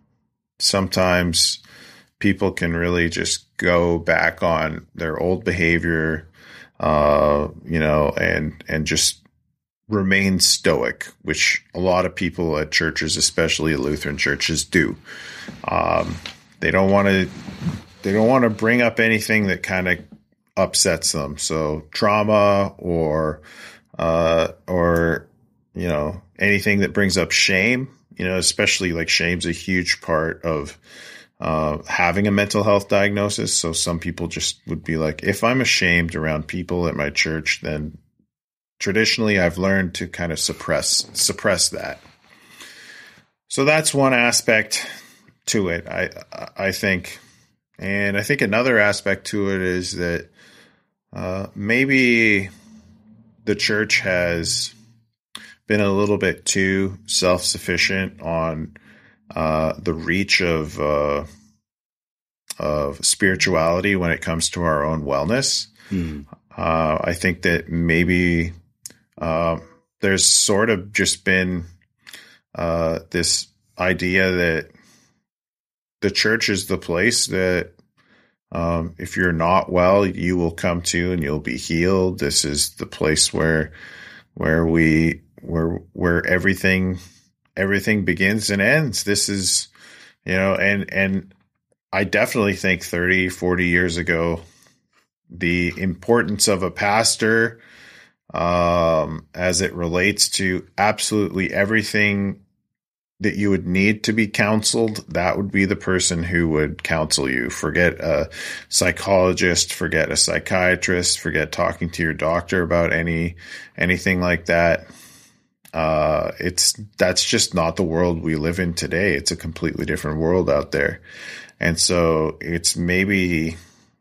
sometimes people can really just go back on their old behavior, uh, you know, and and just remain stoic, which a lot of people at churches, especially at Lutheran churches, do. Um, they don't want to. They don't want to bring up anything that kind of upsets them. So trauma or, uh, or, you know, anything that brings up shame, you know, especially like shame's a huge part of, uh, having a mental health diagnosis. So some people just would be like, if I'm ashamed around people at my church, then traditionally I've learned to kind of suppress, suppress that. So that's one aspect to it. I, I think, and I think another aspect to it is that Uh, maybe the church has been a little bit too self-sufficient on uh, the reach of uh, of spirituality when it comes to our own wellness. Hmm. Uh, I think that maybe uh, there's sort of just been uh, this idea that the church is the place that Um, if you're not well, you will come to and you'll be healed. This is the place where, where we, where, where everything, everything begins and ends. This is, you know, and, and I definitely think thirty, forty years ago, the importance of a pastor, um, as it relates to absolutely everything that you would need to be counseled, that would be the person who would counsel you. Forget a psychologist, forget a psychiatrist, forget talking to your doctor about any anything like that. Uh, it's that's just not the world we live in today. It's a completely different world out there. And so it's maybe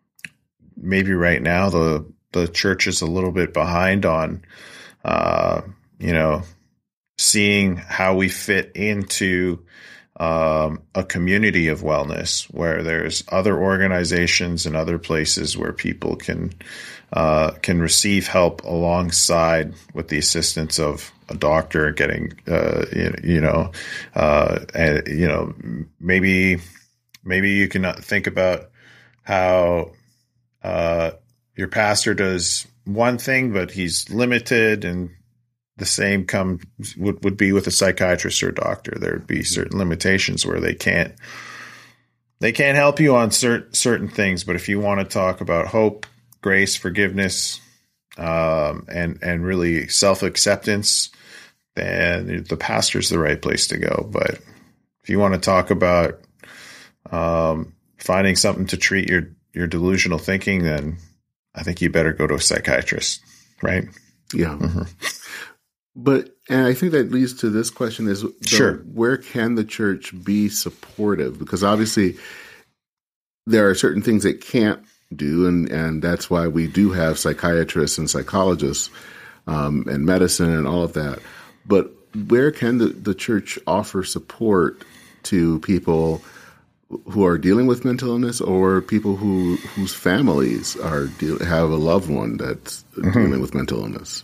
maybe right now the the church is a little bit behind on uh, you know, seeing how we fit into um, a community of wellness where there's other organizations and other places where people can uh, can receive help alongside with the assistance of a doctor getting, uh, you, you know, uh, and, you know, maybe maybe you can think about how uh, your pastor does one thing, but he's limited, and the same come would, would be with a psychiatrist or a doctor. There would be certain limitations where they can't they can't help you on cert, certain things. But if you want to talk about hope, grace, forgiveness, um, and and really self-acceptance, then the pastor's the right place to go. But if you want to talk about um, finding something to treat your your delusional thinking, then I think you better go to a psychiatrist, right? Yeah. Mm-hmm. But, and I think that leads to this question is, the, sure. where can the church be supportive? Because obviously there are certain things it can't do, and, and that's why we do have psychiatrists and psychologists um, and medicine and all of that. But where can the, the church offer support to people who are dealing with mental illness, or people who whose families are deal, have a loved one that's mm-hmm. dealing with mental illness?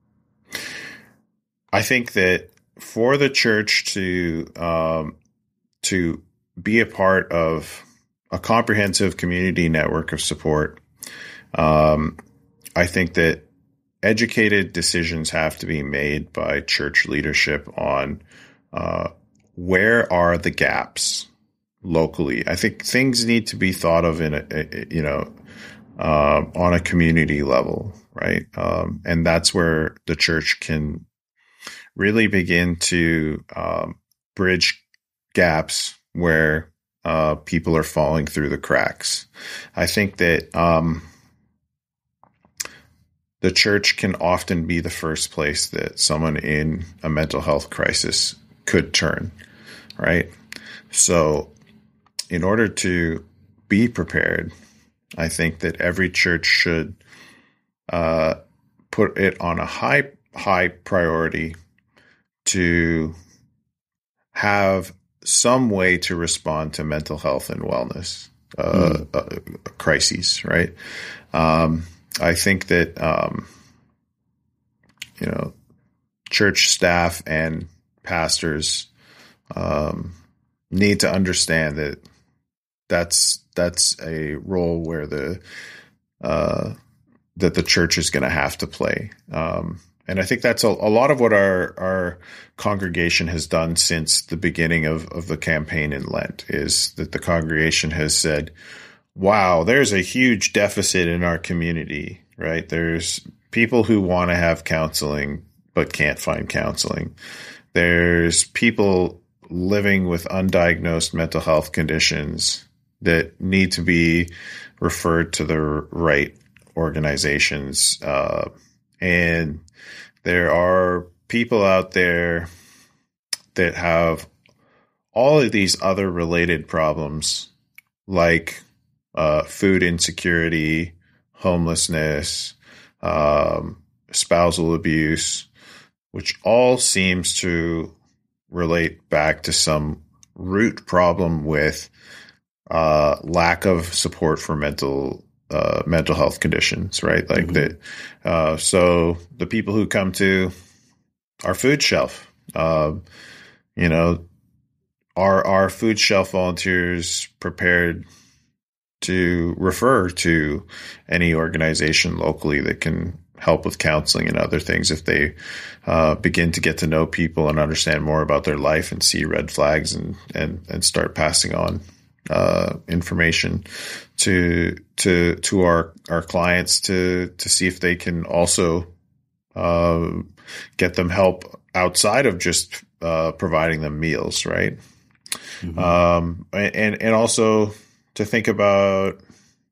I think that for the church to um, to be a part of a comprehensive community network of support, um, I think that educated decisions have to be made by church leadership on uh, where are the gaps locally. I think things need to be thought of in a, a you know uh, on a community level, right? Um, and that's where the church can really begin to um, bridge gaps where uh, people are falling through the cracks. I think that um, the church can often be the first place that someone in a mental health crisis could turn, right? So in order to be prepared, I think that every church should uh, put it on a high, high priority to have some way to respond to mental health and wellness uh, mm. uh, crises, right? Um, I think that, um, you know, church staff and pastors um, need to understand that that's that's a role where the uh, that the church is going to have to play. Um, and I think that's a, a lot of what our our congregation has done since the beginning of, of the campaign in Lent, is that the congregation has said, wow, there's a huge deficit in our community, right? There's people who want to have counseling but can't find counseling. There's people living with undiagnosed mental health conditions that need to be referred to the right organizations. Uh, and there are people out there that have all of these other related problems, like uh, food insecurity, homelessness, um, spousal abuse, which all seems to relate back to some root problem with uh, lack of support for mental uh, mental health conditions, right? Like mm-hmm. that. Uh, so the people who come to our food shelf, uh, you know, are our food shelf volunteers prepared to refer to any organization locally that can help with counseling and other things if they uh, begin to get to know people and understand more about their life and see red flags and and, and start passing on uh, information to to to our our clients to to see if they can also uh, get them help outside of just uh, providing them meals, right? Mm-hmm. Um, and and also to think about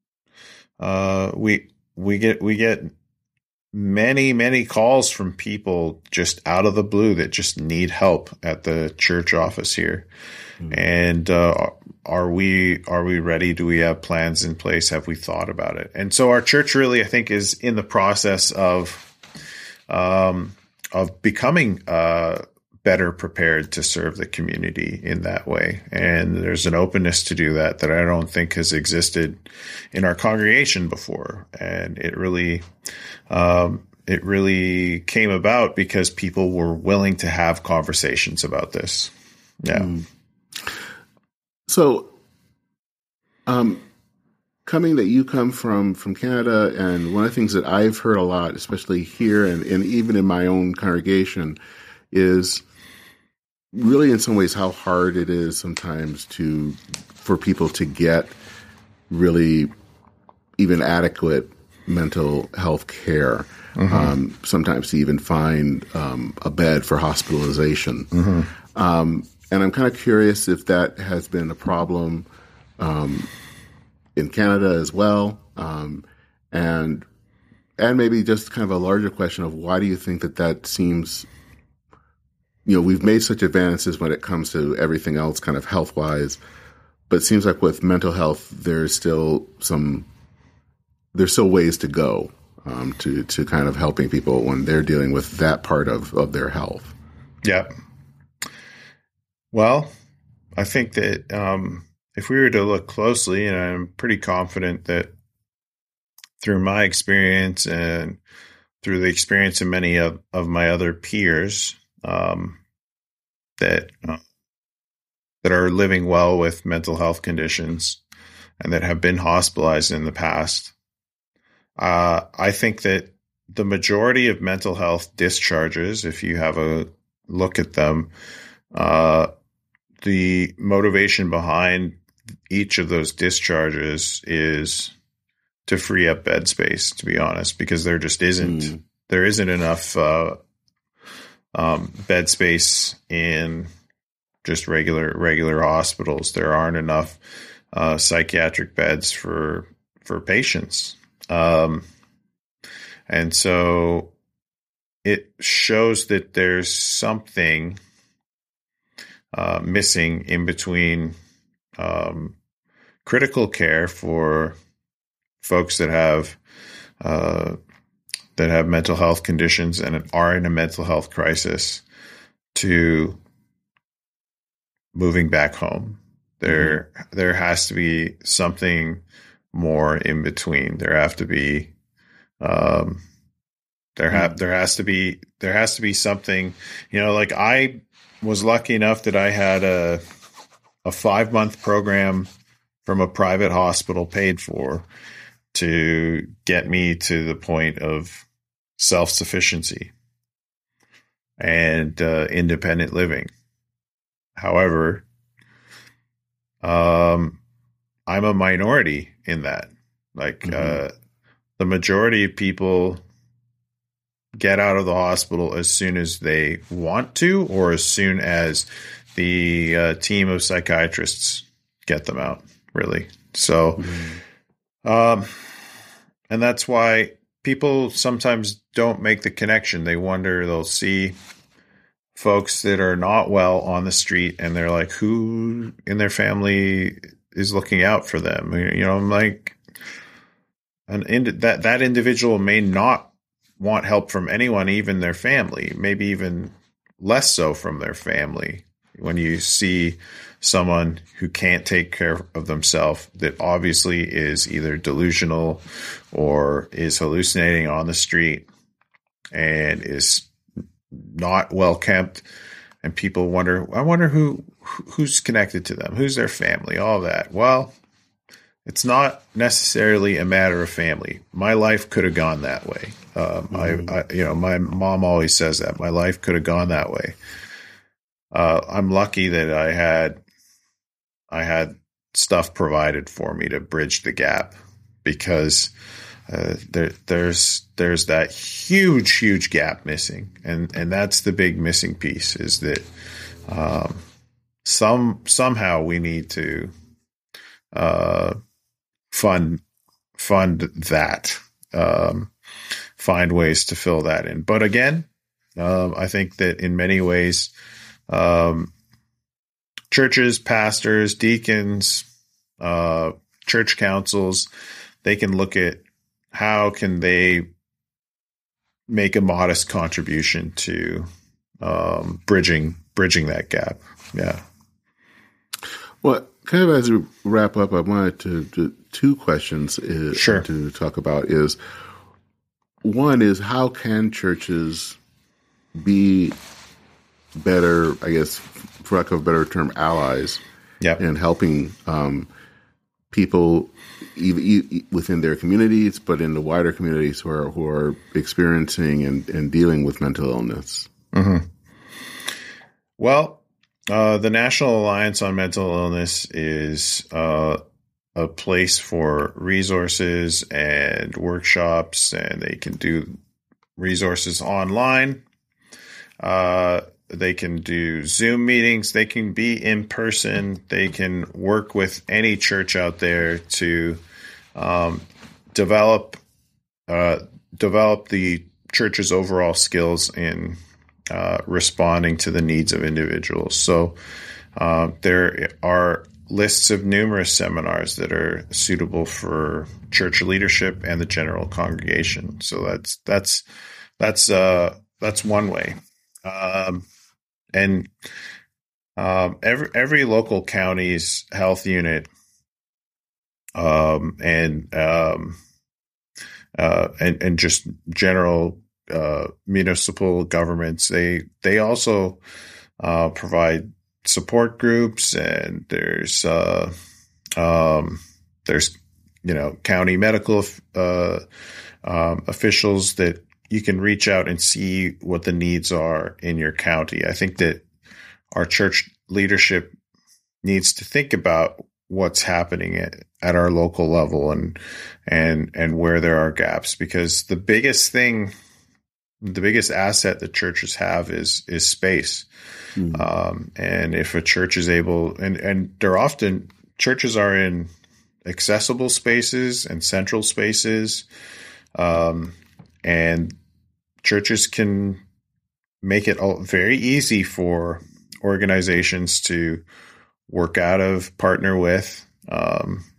uh, we we get we get many, many calls from people just out of the blue that just need help at the church office here. Mm-hmm. And uh, are we are we ready? Do we have plans in place? Have we thought about it? And so our church really, I think, is in the process of um, of becoming uh, better prepared to serve the community in that way. And there's an openness to do that that I don't think has existed in our congregation before. And it really Um, it really came about because people were willing to have conversations about this. Yeah. Mm. So, um, coming that you come from, from Canada, and one of the things that I've heard a lot, especially here and, and even in my own congregation, is really in some ways how hard it is sometimes to, for people to get really even adequate mental health care, mm-hmm. um, sometimes to even find um, a bed for hospitalization. Mm-hmm. Um, and I'm kind of curious if that has been a problem um, in Canada as well. Um, and and maybe just kind of a larger question of why do you think that that seems, you know, we've made such advances when it comes to everything else kind of health-wise, but it seems like with mental health, there's still some there's still ways to go um, to to kind of helping people when they're dealing with that part of, of their health. Yeah. Well, I think that um, if we were to look closely, and I'm pretty confident that through my experience and through the experience of many of, of my other peers um, that uh, that are living well with mental health conditions and that have been hospitalized in the past, Uh, I think that the majority of mental health discharges, if you have a look at them, uh, the motivation behind each of those discharges is to free up bed space, to be honest, because there just isn't, mm. there isn't enough uh, um, bed space in just regular, regular hospitals. There aren't enough uh, psychiatric beds for, for patients. Um, and so it shows that there's something uh, missing in between um, critical care for folks that have uh, that have mental health conditions and are in a mental health crisis to moving back home. There, mm-hmm. there has to be something more in between. There have to be, um, there have mm-hmm. there has to be there has to be something. You know, like I was lucky enough that I had a a five month program from a private hospital paid for to get me to the point of self-sufficiency and uh, independent living. However, um, I'm a minority in that. Like mm-hmm. uh, the majority of people get out of the hospital as soon as they want to, or as soon as the uh, team of psychiatrists get them out, really. So, mm-hmm. um, and that's why people sometimes don't make the connection. They wonder, they'll see folks that are not well on the street and they're like, who in their family is looking out for them? You know, I'm like, an ind- that, that individual may not want help from anyone, even their family, maybe even less so from their family. When you see someone who can't take care of themselves, that obviously is either delusional or is hallucinating on the street and is not well kept, and people wonder, I wonder who who's connected to them, who's their family, all that. Well, it's not necessarily a matter of family. My life could have gone that way. Um, mm-hmm. I, I, you know, my mom always says that my life could have gone that way. Uh, I'm lucky that I had, I had stuff provided for me to bridge the gap, because uh, there, there's, there's that huge, huge gap missing. And, and that's the big missing piece, is that, um, some, somehow we need to, uh, fund, fund that, um, find ways to fill that in. But again, um, I think that in many ways, Um, churches, pastors, deacons, uh, church councils, they can look at how can they make a modest contribution to um, bridging bridging that gap. Yeah. Well, kind of as we wrap up, I wanted to do two questions uh, sure. to talk about. Is one is, how can churches be better, I guess, for lack of a better term, allies yep. in helping um, people e- e- within their communities, but in the wider communities who are who are experiencing and, and dealing with mental illness? Mm-hmm. Well, uh, the National Alliance on Mental Illness is uh, a place for resources and workshops, and they can do resources online. Uh, They can do Zoom meetings. They can be in person. They can work with any church out there to um, develop uh, develop the church's overall skills in uh, responding to the needs of individuals. So uh, there are lists of numerous seminars that are suitable for church leadership and the general congregation. So that's that's that's uh, that's one way. Um, And um, every every local county's health unit um, and um, uh, and and just general uh, municipal governments, they they also uh, provide support groups, and there's uh, um, there's you know county medical uh, um, officials that you can reach out and see what the needs are in your county. I think that our church leadership needs to think about what's happening at, at our local level and and and where there are gaps, because the biggest thing, the biggest asset that churches have is is space. Mm-hmm. Um, and if a church is able, and and they're often churches are in accessible spaces and central spaces. Um, And churches can make it all very easy for organizations to work out of, partner with, um,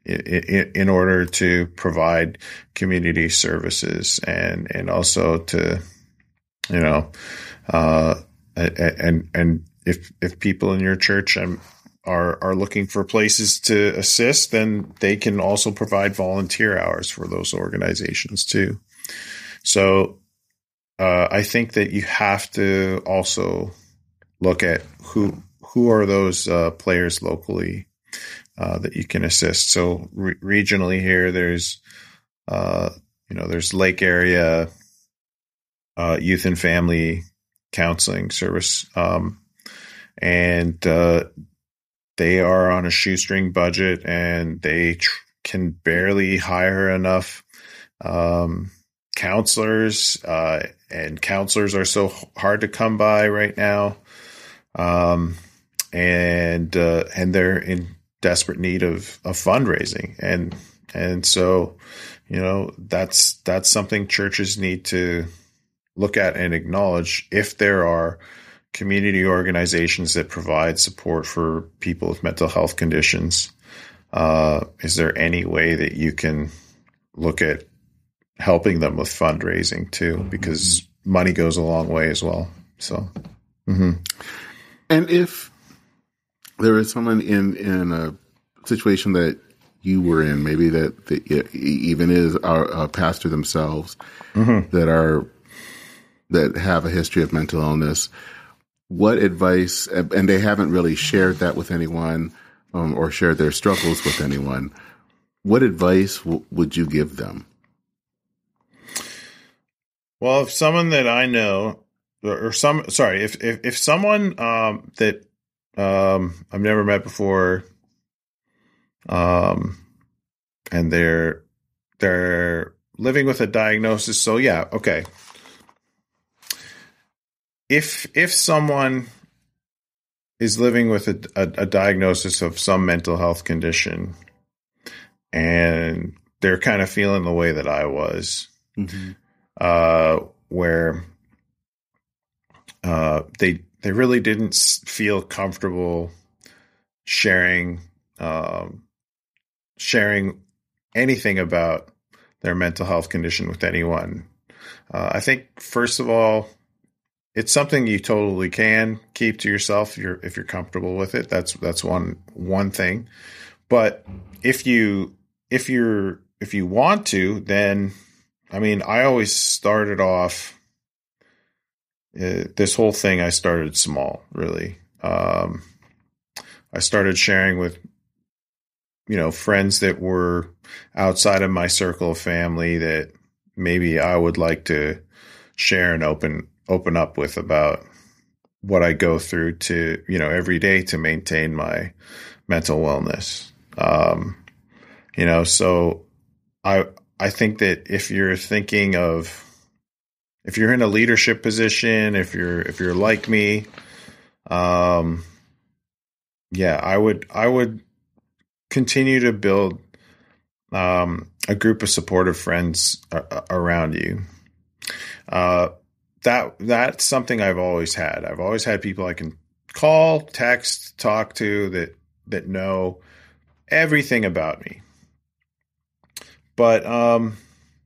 in, in order to provide community services and, and also to, you know, uh, and, and if, if people in your church um, are, are looking for places to assist, then they can also provide volunteer hours for those organizations too. So, uh, I think that you have to also look at who, who are those, uh, players locally, uh, that you can assist. So re- regionally here, there's, uh, you know, there's Lake Area, uh, youth and family counseling service. Um, and, uh, they are on a shoestring budget and they tr- can barely hire enough, um, counselors, uh, and counselors are so hard to come by right now. Um, and, uh, and they're in desperate need of, of fundraising. And, and so, you know, that's, that's something churches need to look at and acknowledge. If there are community organizations that provide support for people with mental health conditions, uh, is there any way that you can look at helping them with fundraising too? Because money goes a long way as well. So, mm-hmm. And if there is someone in, in a situation that you were in, maybe that, that even is our uh, pastor themselves, mm-hmm. that are, that have a history of mental illness, what advice, and they haven't really shared that with anyone, um, or shared their struggles with anyone, what advice w- would you give them? Well, if someone that I know, or, or some, sorry, if, if, if someone, um, that, um, I've never met before, um, and they're, they're living with a diagnosis. So yeah. Okay. If, if someone is living with a, a, a diagnosis of some mental health condition and they're kind of feeling the way that I was, mm-hmm. uh, where, uh, they, they really didn't feel comfortable sharing, um, sharing anything about their mental health condition with anyone. Uh, I think first of all, it's something you totally can keep to yourself if you're, if you're comfortable with it. That's, that's one, one thing. But if you, if you're, if you want to, then, I mean, I always started off, uh, this whole thing, I started small, really. Um, I started sharing with, you know, friends that were outside of my circle of family that maybe I would like to share and open, open up with about what I go through to, you know, every day to maintain my mental wellness. Um, you know, so I, I think that if you're thinking of, if you're in a leadership position, if you're, if you're like me, um, yeah, I would, I would continue to build, um, a group of supportive friends uh, around you. Uh, That that's something I've always had. I've always had people I can call, text, talk to that that know everything about me. But um,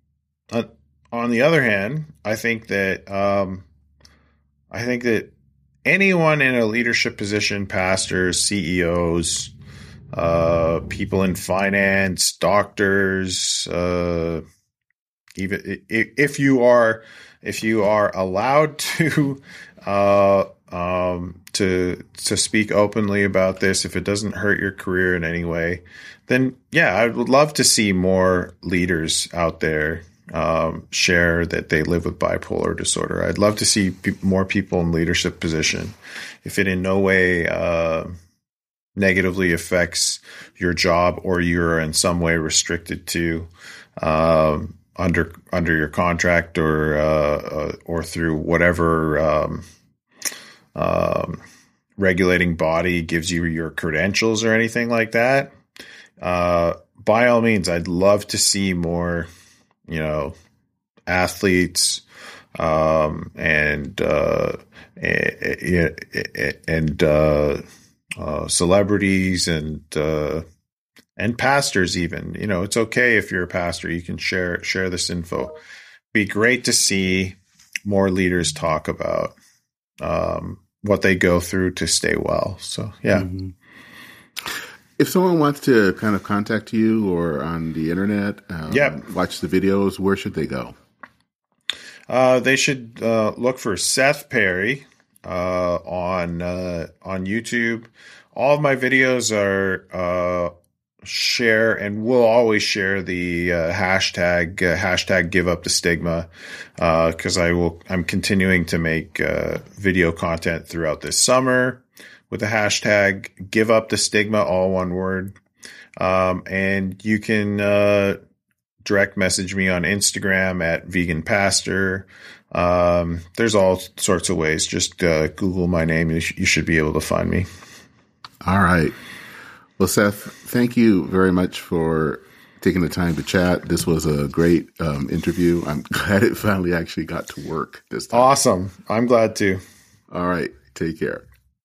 on the other hand, I think that um, I think that anyone in a leadership position, pastors, C E Os, uh, people in finance, doctors, uh, even if you are. If you are allowed to, uh, um, to, to speak openly about this, if it doesn't hurt your career in any way, then yeah, I would love to see more leaders out there, um, share that they live with bipolar disorder. I'd love to see pe- more people in leadership position. If it in no way, uh, negatively affects your job or you're in some way restricted to, um, under under your contract or uh, uh, or through whatever um, um, regulating body gives you your credentials or anything like that, uh, by all means, I'd love to see more, you know, athletes um, and uh, and uh, uh, celebrities and uh, and pastors even. You know, it's okay if you're a pastor, you can share share this info. Be great to see more leaders talk about um, what they go through to stay well. So, yeah. Mm-hmm. If someone wants to kind of contact you or on the internet, um, yep. watch the videos, where should they go? Uh, they should uh, look for Seth Perry uh, on uh, on YouTube. All of my videos are uh, share and we'll always share the uh, hashtag uh, hashtag Give Up the Stigma because uh, I will I'm continuing to make uh, video content throughout this summer with the hashtag Give Up the Stigma, all one word. Um, and you can uh, direct message me on Instagram at Vegan Pastor. Um, there's all sorts of ways. Just uh, Google my name. You, sh- you should be able to find me. All right. Well, Seth, thank you very much for taking the time to chat. This was a great um, interview. I'm glad it finally actually got to work this time. Awesome. I'm glad too. All right. Take care.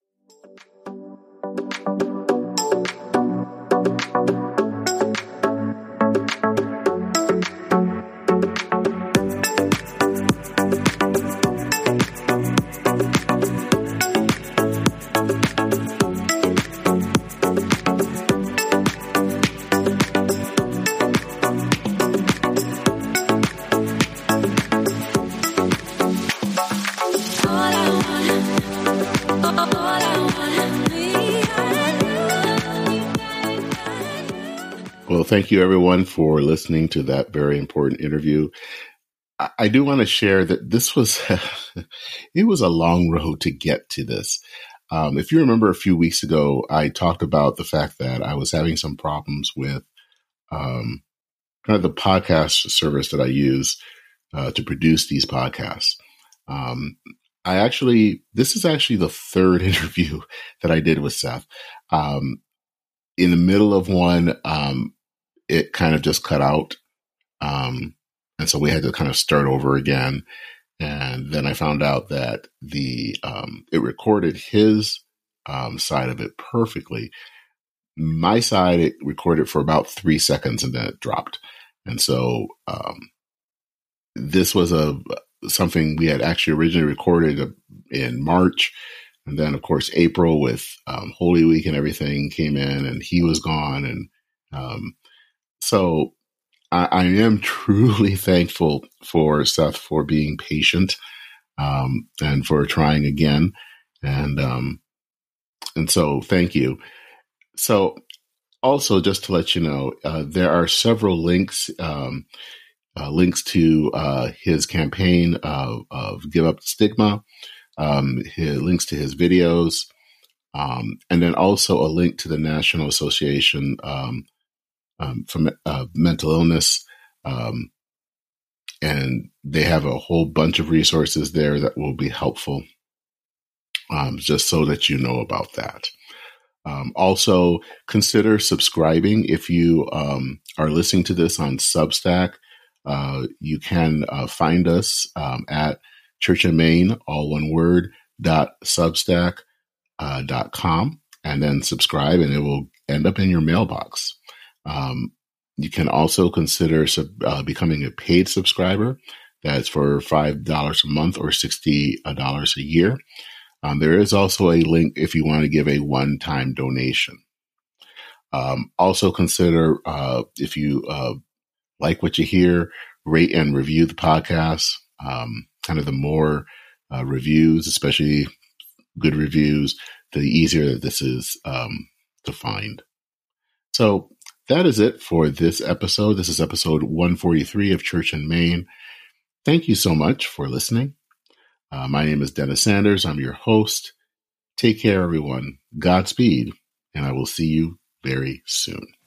Well, thank you, everyone, for listening to that very important interview. I, I do want to share that this was, it was a long road to get to this. Um, if you remember a few weeks ago, I talked about the fact that I was having some problems with um, kind of the podcast service that I use uh, to produce these podcasts. Um, I actually, this is actually the third interview that I did with Seth. Um, in the middle of one, um, it kind of just cut out. Um, and so we had to kind of start over again. And then I found out that the, um, it recorded his, um, side of it perfectly. My side, it recorded for about three seconds and then it dropped. And so, um, this was a, something we had actually originally recorded in March. And then of course, April with, um, Holy Week and everything came in and he was gone. And, um, So I, I am truly thankful for Seth for being patient um, and for trying again. And um, and so thank you. So also, just to let you know, uh, there are several links, um, uh, links to uh, his campaign of, of Give Up the Stigma, um, his, links to his videos, um, and then also a link to the National Association um Um, for uh, mental illness. Um, and they have a whole bunch of resources there that will be helpful, um, just so that you know about that. Um, also, consider subscribing. If you um, are listening to this on Substack, uh, you can uh, find us um, at Church in Maine, all one word, dot substack uh, dot com, and then subscribe, and it will end up in your mailbox. Um, you can also consider sub, uh, becoming a paid subscriber. That's for five dollars a month or sixty dollars a year. Um, there is also a link if you want to give a one-time donation. Um, also consider, uh, if you uh, like what you hear, rate and review the podcast. Um, kind of the more uh, reviews, especially good reviews, the easier this is um, to find. So that is it for this episode. This is episode one forty-three of Church in Maine. Thank you so much for listening. Uh, my name is Dennis Sanders. I'm your host. Take care, everyone. Godspeed, and I will see you very soon.